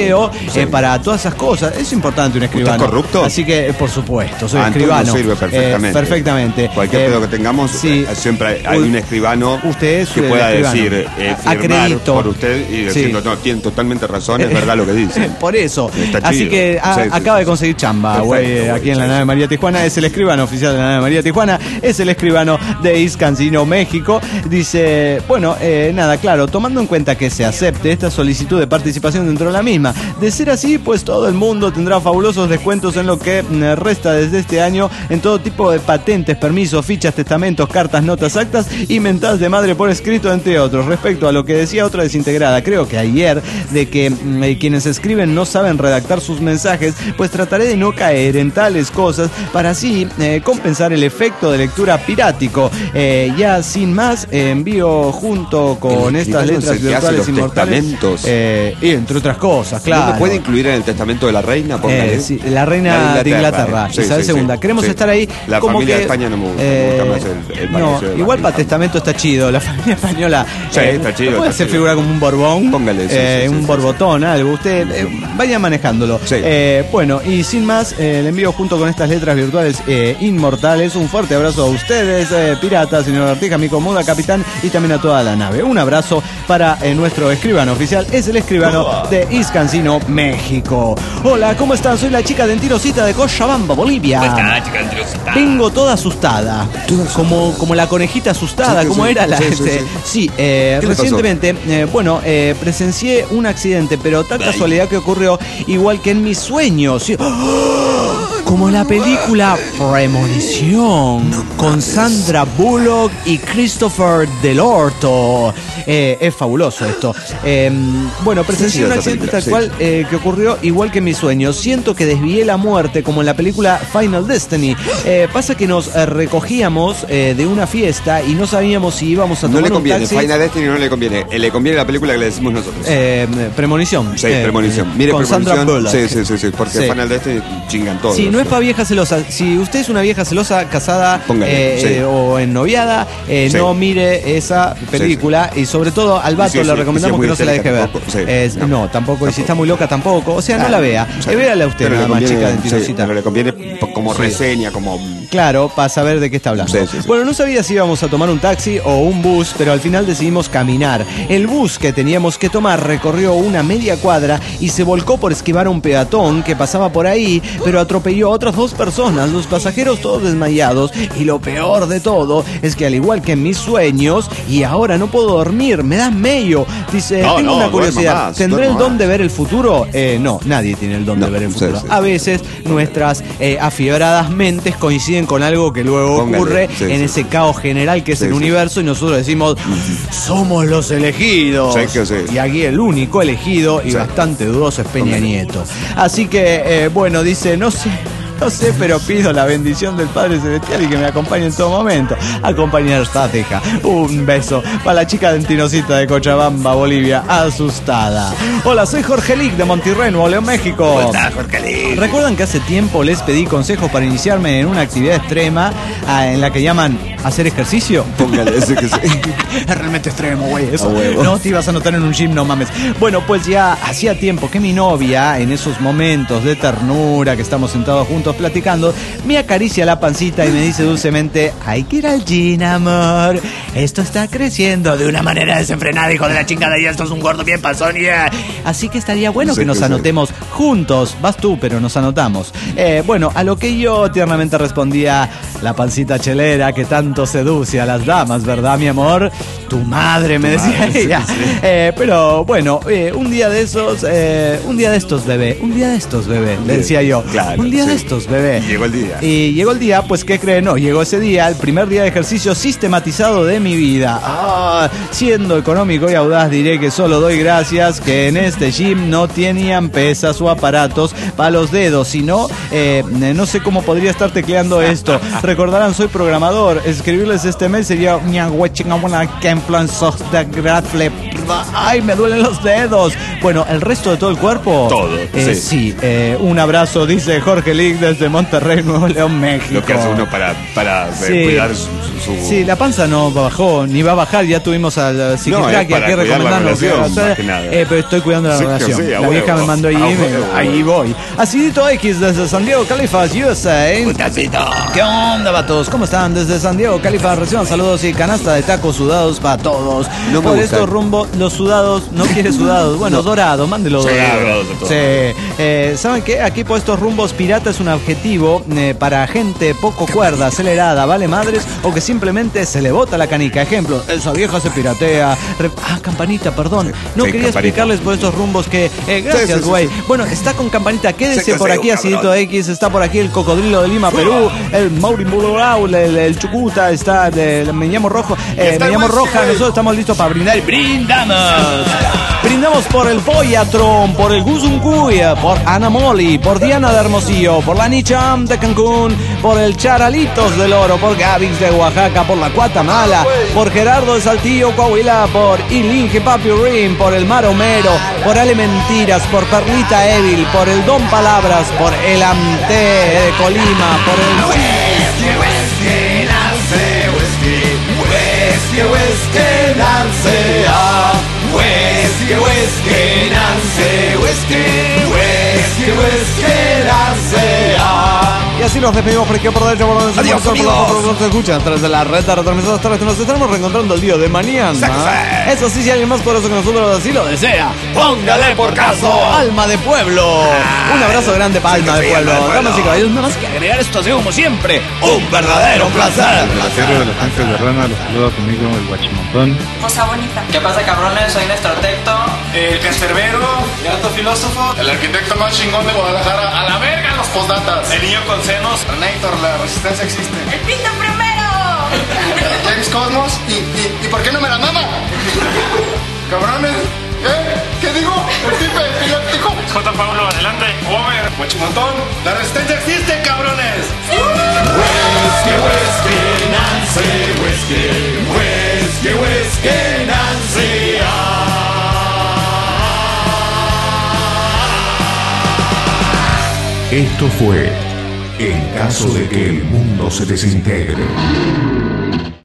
empleo Sí. eh, para todas esas cosas. Es importante un escribano. ¿Estás corrupto? Así que, eh, por supuesto, soy Ah, entonces escribano. sirve perfectamente. Eh, perfectamente. Cualquier Eh, pedo que tengamos, sí. eh, siempre hay un escribano Usted es que el pueda escribano. decir, eh, firmar Acredito. por usted y decir, Sí. no, tienen totalmente razón, es verdad lo que dicen. Por eso. Está Así chido. que a- Sí, sí, acaba sí, de sí. conseguir chamba, Perfecto, güey, güey, aquí en sí, la sí. nave María Tijuana. Es el escribano oficial de la nave María Tijuana. Es el escribano de Iscancino, México. Dice, bueno, eh, nada, claro, tomando en cuenta que se acepte esta solicitud de participación dentro de la misma. De ser así, pues todo el mundo tendrá fabulosos descuentos en lo que mm, resta desde este año en todo tipo de patentes, permisos, fichas, testamentos, cartas, notas, actas y mentadas de madre por escrito, entre otros. Respecto a lo que decía otra desintegrada, creo que ayer, de que mm, eh, quienes escriben no saben redactar sus mensajes, pues trataré de no caer en tales cosas para así eh, compensar el efecto de lectura pirático. Eh, ya sin más, eh, envío junto con El estas escribano letras es el que hace virtuales los inmortales. testamentos. eh, y entre otras cosas, claro. ¿No me puede incluir en el testamento de la reina? Póngale. Eh, sí, la reina de Inglaterra, eh. Sí, Isabel sí, segunda. sí. Queremos Sí. estar ahí. La como familia que, de España no me gusta, eh, me gusta más el, el no, palacio de igual para Buckingham. testamento está chido. La familia española Sí, eh, está chido, puede está ser chido. figura como un Borbón. Póngale, sí, eh, sí, sí, un sí, borbotón, algo. Usted eh, vaya manejándolo. Sí. Eh, bueno, y sin más, eh, le envío junto con estas letras virtuales eh, inmortales un fuerte abrazo a ustedes, eh, piratas, señor Artija, mi comoda, capitán, y también a toda la nave. Un abrazo para eh, nuestro escribano oficial. Es el escribano de Iscancino, México. Hola, ¿cómo están? Soy la chica dentirosita de Cochabamba, Bolivia. ¿Cómo está, chica dentirosita? Vengo toda asustada. Como, como la conejita asustada. Sí, sí, ¿Cómo sí. era la? Sí, sí, este, sí. sí, eh, ¿Qué le pasó? recientemente, eh, bueno, eh, presencié un accidente, pero tal casualidad que ocurrió igual que en mis sueños. Sí. Como la película Premonición, con Sandra Bullock y Christopher Del Orto. Eh, es fabuloso esto. Eh, bueno, presencié Sí, un esa accidente película, tal sí. cual eh, que ocurrió igual que en mis sueños. Siento que desvié la muerte, como en la película Final Destiny. Eh, pasa que nos eh, recogíamos eh, de una fiesta y no sabíamos si íbamos a No tomar le un conviene, taxi. Final Destiny no le conviene. Eh, Le conviene la película que le decimos nosotros. Eh, Premonición. Sí, Eh, Premonición. Mire, con Premonición. Sandra Bullock. Sí, sí, sí, sí, porque Sí. Final Destiny chingan todo. Sí, no es para vieja celosa. Si usted es una vieja celosa, casada Póngale, eh, sí. eh, o ennoviada, eh, Sí. no mire esa película. Y sobre todo al vato Y si es- le y si recomendamos es muy que no se la deje histérica, ver. tampoco. Sí. Es- no. No. tampoco. Y si está muy loca, tampoco. O sea, no Ah, la vea. sí. Eh, véala usted, Pero le nada más, conviene- chica sí, dentirosita. pero le conviene p- como Sí. reseña, como... Claro, para saber de qué está hablando. Sí, sí, sí. Bueno, no sabía si íbamos a tomar un taxi o un bus, pero al final decidimos caminar. El bus que teníamos que tomar recorrió una media cuadra y se volcó por esquivar a un peatón que pasaba por ahí, pero atropelló a otras dos personas, los pasajeros todos desmayados. Y lo peor de todo es que al igual que en mis sueños, y ahora no puedo dormir, me da medio. Dice, No, tengo no, una curiosidad, duerma más, ¿tendré el duerma don más. de ver el futuro? Eh, no, nadie tiene el don No, de ver el sí, futuro. sí. A veces nuestras eh, afiebradas mentes coinciden con algo que luego Póngale, ocurre sí, en sí. ese caos general que es Sí, el sí. universo y nosotros decimos, somos los elegidos. Sí, que sí. Y aquí el único elegido y Sí. bastante dudoso es Peña Póngale. Nieto. Así que, eh, bueno, dice, no sé. No sé, pero pido la bendición del Padre Celestial y que me acompañe en todo momento. Acompañar esta ceja. Un beso para la chica dentirosita de Cochabamba, Bolivia, asustada. Hola, soy Jorge Lick de Monterrey, Nuevo León, México. ¿Cómo está, Jorge Lick? ¿Recuerdan que hace tiempo les pedí consejos para iniciarme en una actividad extrema ah, en la que llaman hacer ejercicio? Póngale ese que sí. Es realmente extremo, güey, eso. A huevo. No te ibas a notar en un gym, no mames. Bueno, pues ya hacía tiempo que mi novia, en esos momentos de ternura que estamos sentados juntos platicando, me acaricia la pancita y me dice dulcemente, hay que ir al gym, amor. Esto está creciendo de una manera desenfrenada, hijo de la chingada, y esto es un gordo bien pasón, yeah. Así que estaría bueno Sí, que nos que sí. anotemos juntos. Vas tú, pero nos anotamos. Eh, bueno, a lo que yo tiernamente respondía, la pancita chelera que tanto seduce a las damas, ¿verdad, mi amor? Tu madre, me decía madre, sí, ella. sí. Eh, pero bueno, eh, un día de esos, eh, un día de estos, bebé, un día de estos, bebé, le decía yo. Claro, un día sí. de estos, bebé. Llegó el día. Y llegó el día, pues, ¿qué creen? No, llegó ese día, el primer día de ejercicio sistematizado de mi vida. Ah, siendo económico y audaz, diré que solo doy gracias que en este gym no tenían pesas o aparatos para los dedos, sino, eh, no sé cómo podría estar tecleando esto. Recordarán, soy programador. Escribirles este mail sería... Ay, me duelen los dedos. Bueno, el resto de todo el cuerpo. Todo, Eh, sí. sí, eh, un abrazo, dice Jorge Lick desde Monterrey, Nuevo León, México. Lo que hace uno para, para eh, Sí. cuidar su, su su... Sí, la panza no bajó, ni va a bajar, ya tuvimos al psiquiatra que aquí recomendando que hacer, eh, pero estoy cuidando la Sí, relación. sí, a la huevo. vieja me mandó ahí, A me- huevo. ahí voy. Acidito X desde San Diego, Califas, U S A. ¿Qué onda, vatos? ¿Cómo están? Desde San Diego, Califas, reciban saludos y canasta de tacos sudados para todos. No me Por gustan. estos rumbos, los sudados, no quiere sudados, bueno, dorados, mándelo Sí, dorado. dorados de todo. Sí. Eh, ¿Saben qué? Aquí por estos rumbos pirata es un adjetivo eh, para gente poco cuerda, acelerada, vale madres, o que simplemente se le bota la canica. Ejemplo, esa vieja se piratea. Re- ah, campanita, perdón. No Sí, quería campanita. explicarles por estos rumbos que... eh, Sí, gracias, sí, sí, güey. sí. Bueno, está con campanita. Quédese Sí, que por sí, aquí, un Acidito cabrón. X. Está por aquí el cocodrilo de Lima, Perú. El Mauri Mulurau, el, el, el Chucuta. Está el Me llamo Rojo. eh, está me llamo el Roja. Whisky, güey. Nosotros estamos listos para brindar. Y brindamos. Brindamos por el Boyatron, por el Guzuncuya, por Ana Moli, por Diana de Hermosillo, por la Nicham de Cancún, por el Charalitos del Oro, por Gavix de Oaxaca, por la Cuatamala, por Gerardo de Saltillo, Coahuila, por Ilinge Papi Rim, por el Mar Homero, por Ale Mentiras, por Perlita Evil, por el Don Palabras, por el Amté de Colima, por el... Y así nos despedimos por aquí por derecho, por donde se Adiós, por amigos. por donde se escuchan, tras de la red de retransmisoras terrestres. Nos estaremos reencontrando el día de mañana. Eso sí, si alguien más poderoso que nosotros así lo desea, póngale por caso. Alma de Pueblo. Un abrazo grande para Alma de Pueblo. Damas y caballeros, nada más que agregar esto, así como siempre, un verdadero placer. El platero de los Ángeles de Rana, los saluda conmigo el guachimontón. Cosa bonita. ¿Qué pasa, cabrones? Soy Néstor Tecto, el cancerbero, el alto filósofo, El arquitecto más chingón de Guadalajara. A la verga los postdatas. El niño con senos. Renator, la resistencia existe. ¡El pito primero! James Cosmos. ¿Y, y, ¿Y por qué no me la mama? Cabrones. ¿Eh? ¿Qué digo? El tipo epiléptico. J. Pablo, adelante. Over. Guachimontón. La resistencia existe, cabrones. Whiskey, whiskey, Nancy, whiskey, whiskey, whiskey, Nancy. Esto fue En caso de que el mundo se desintegre.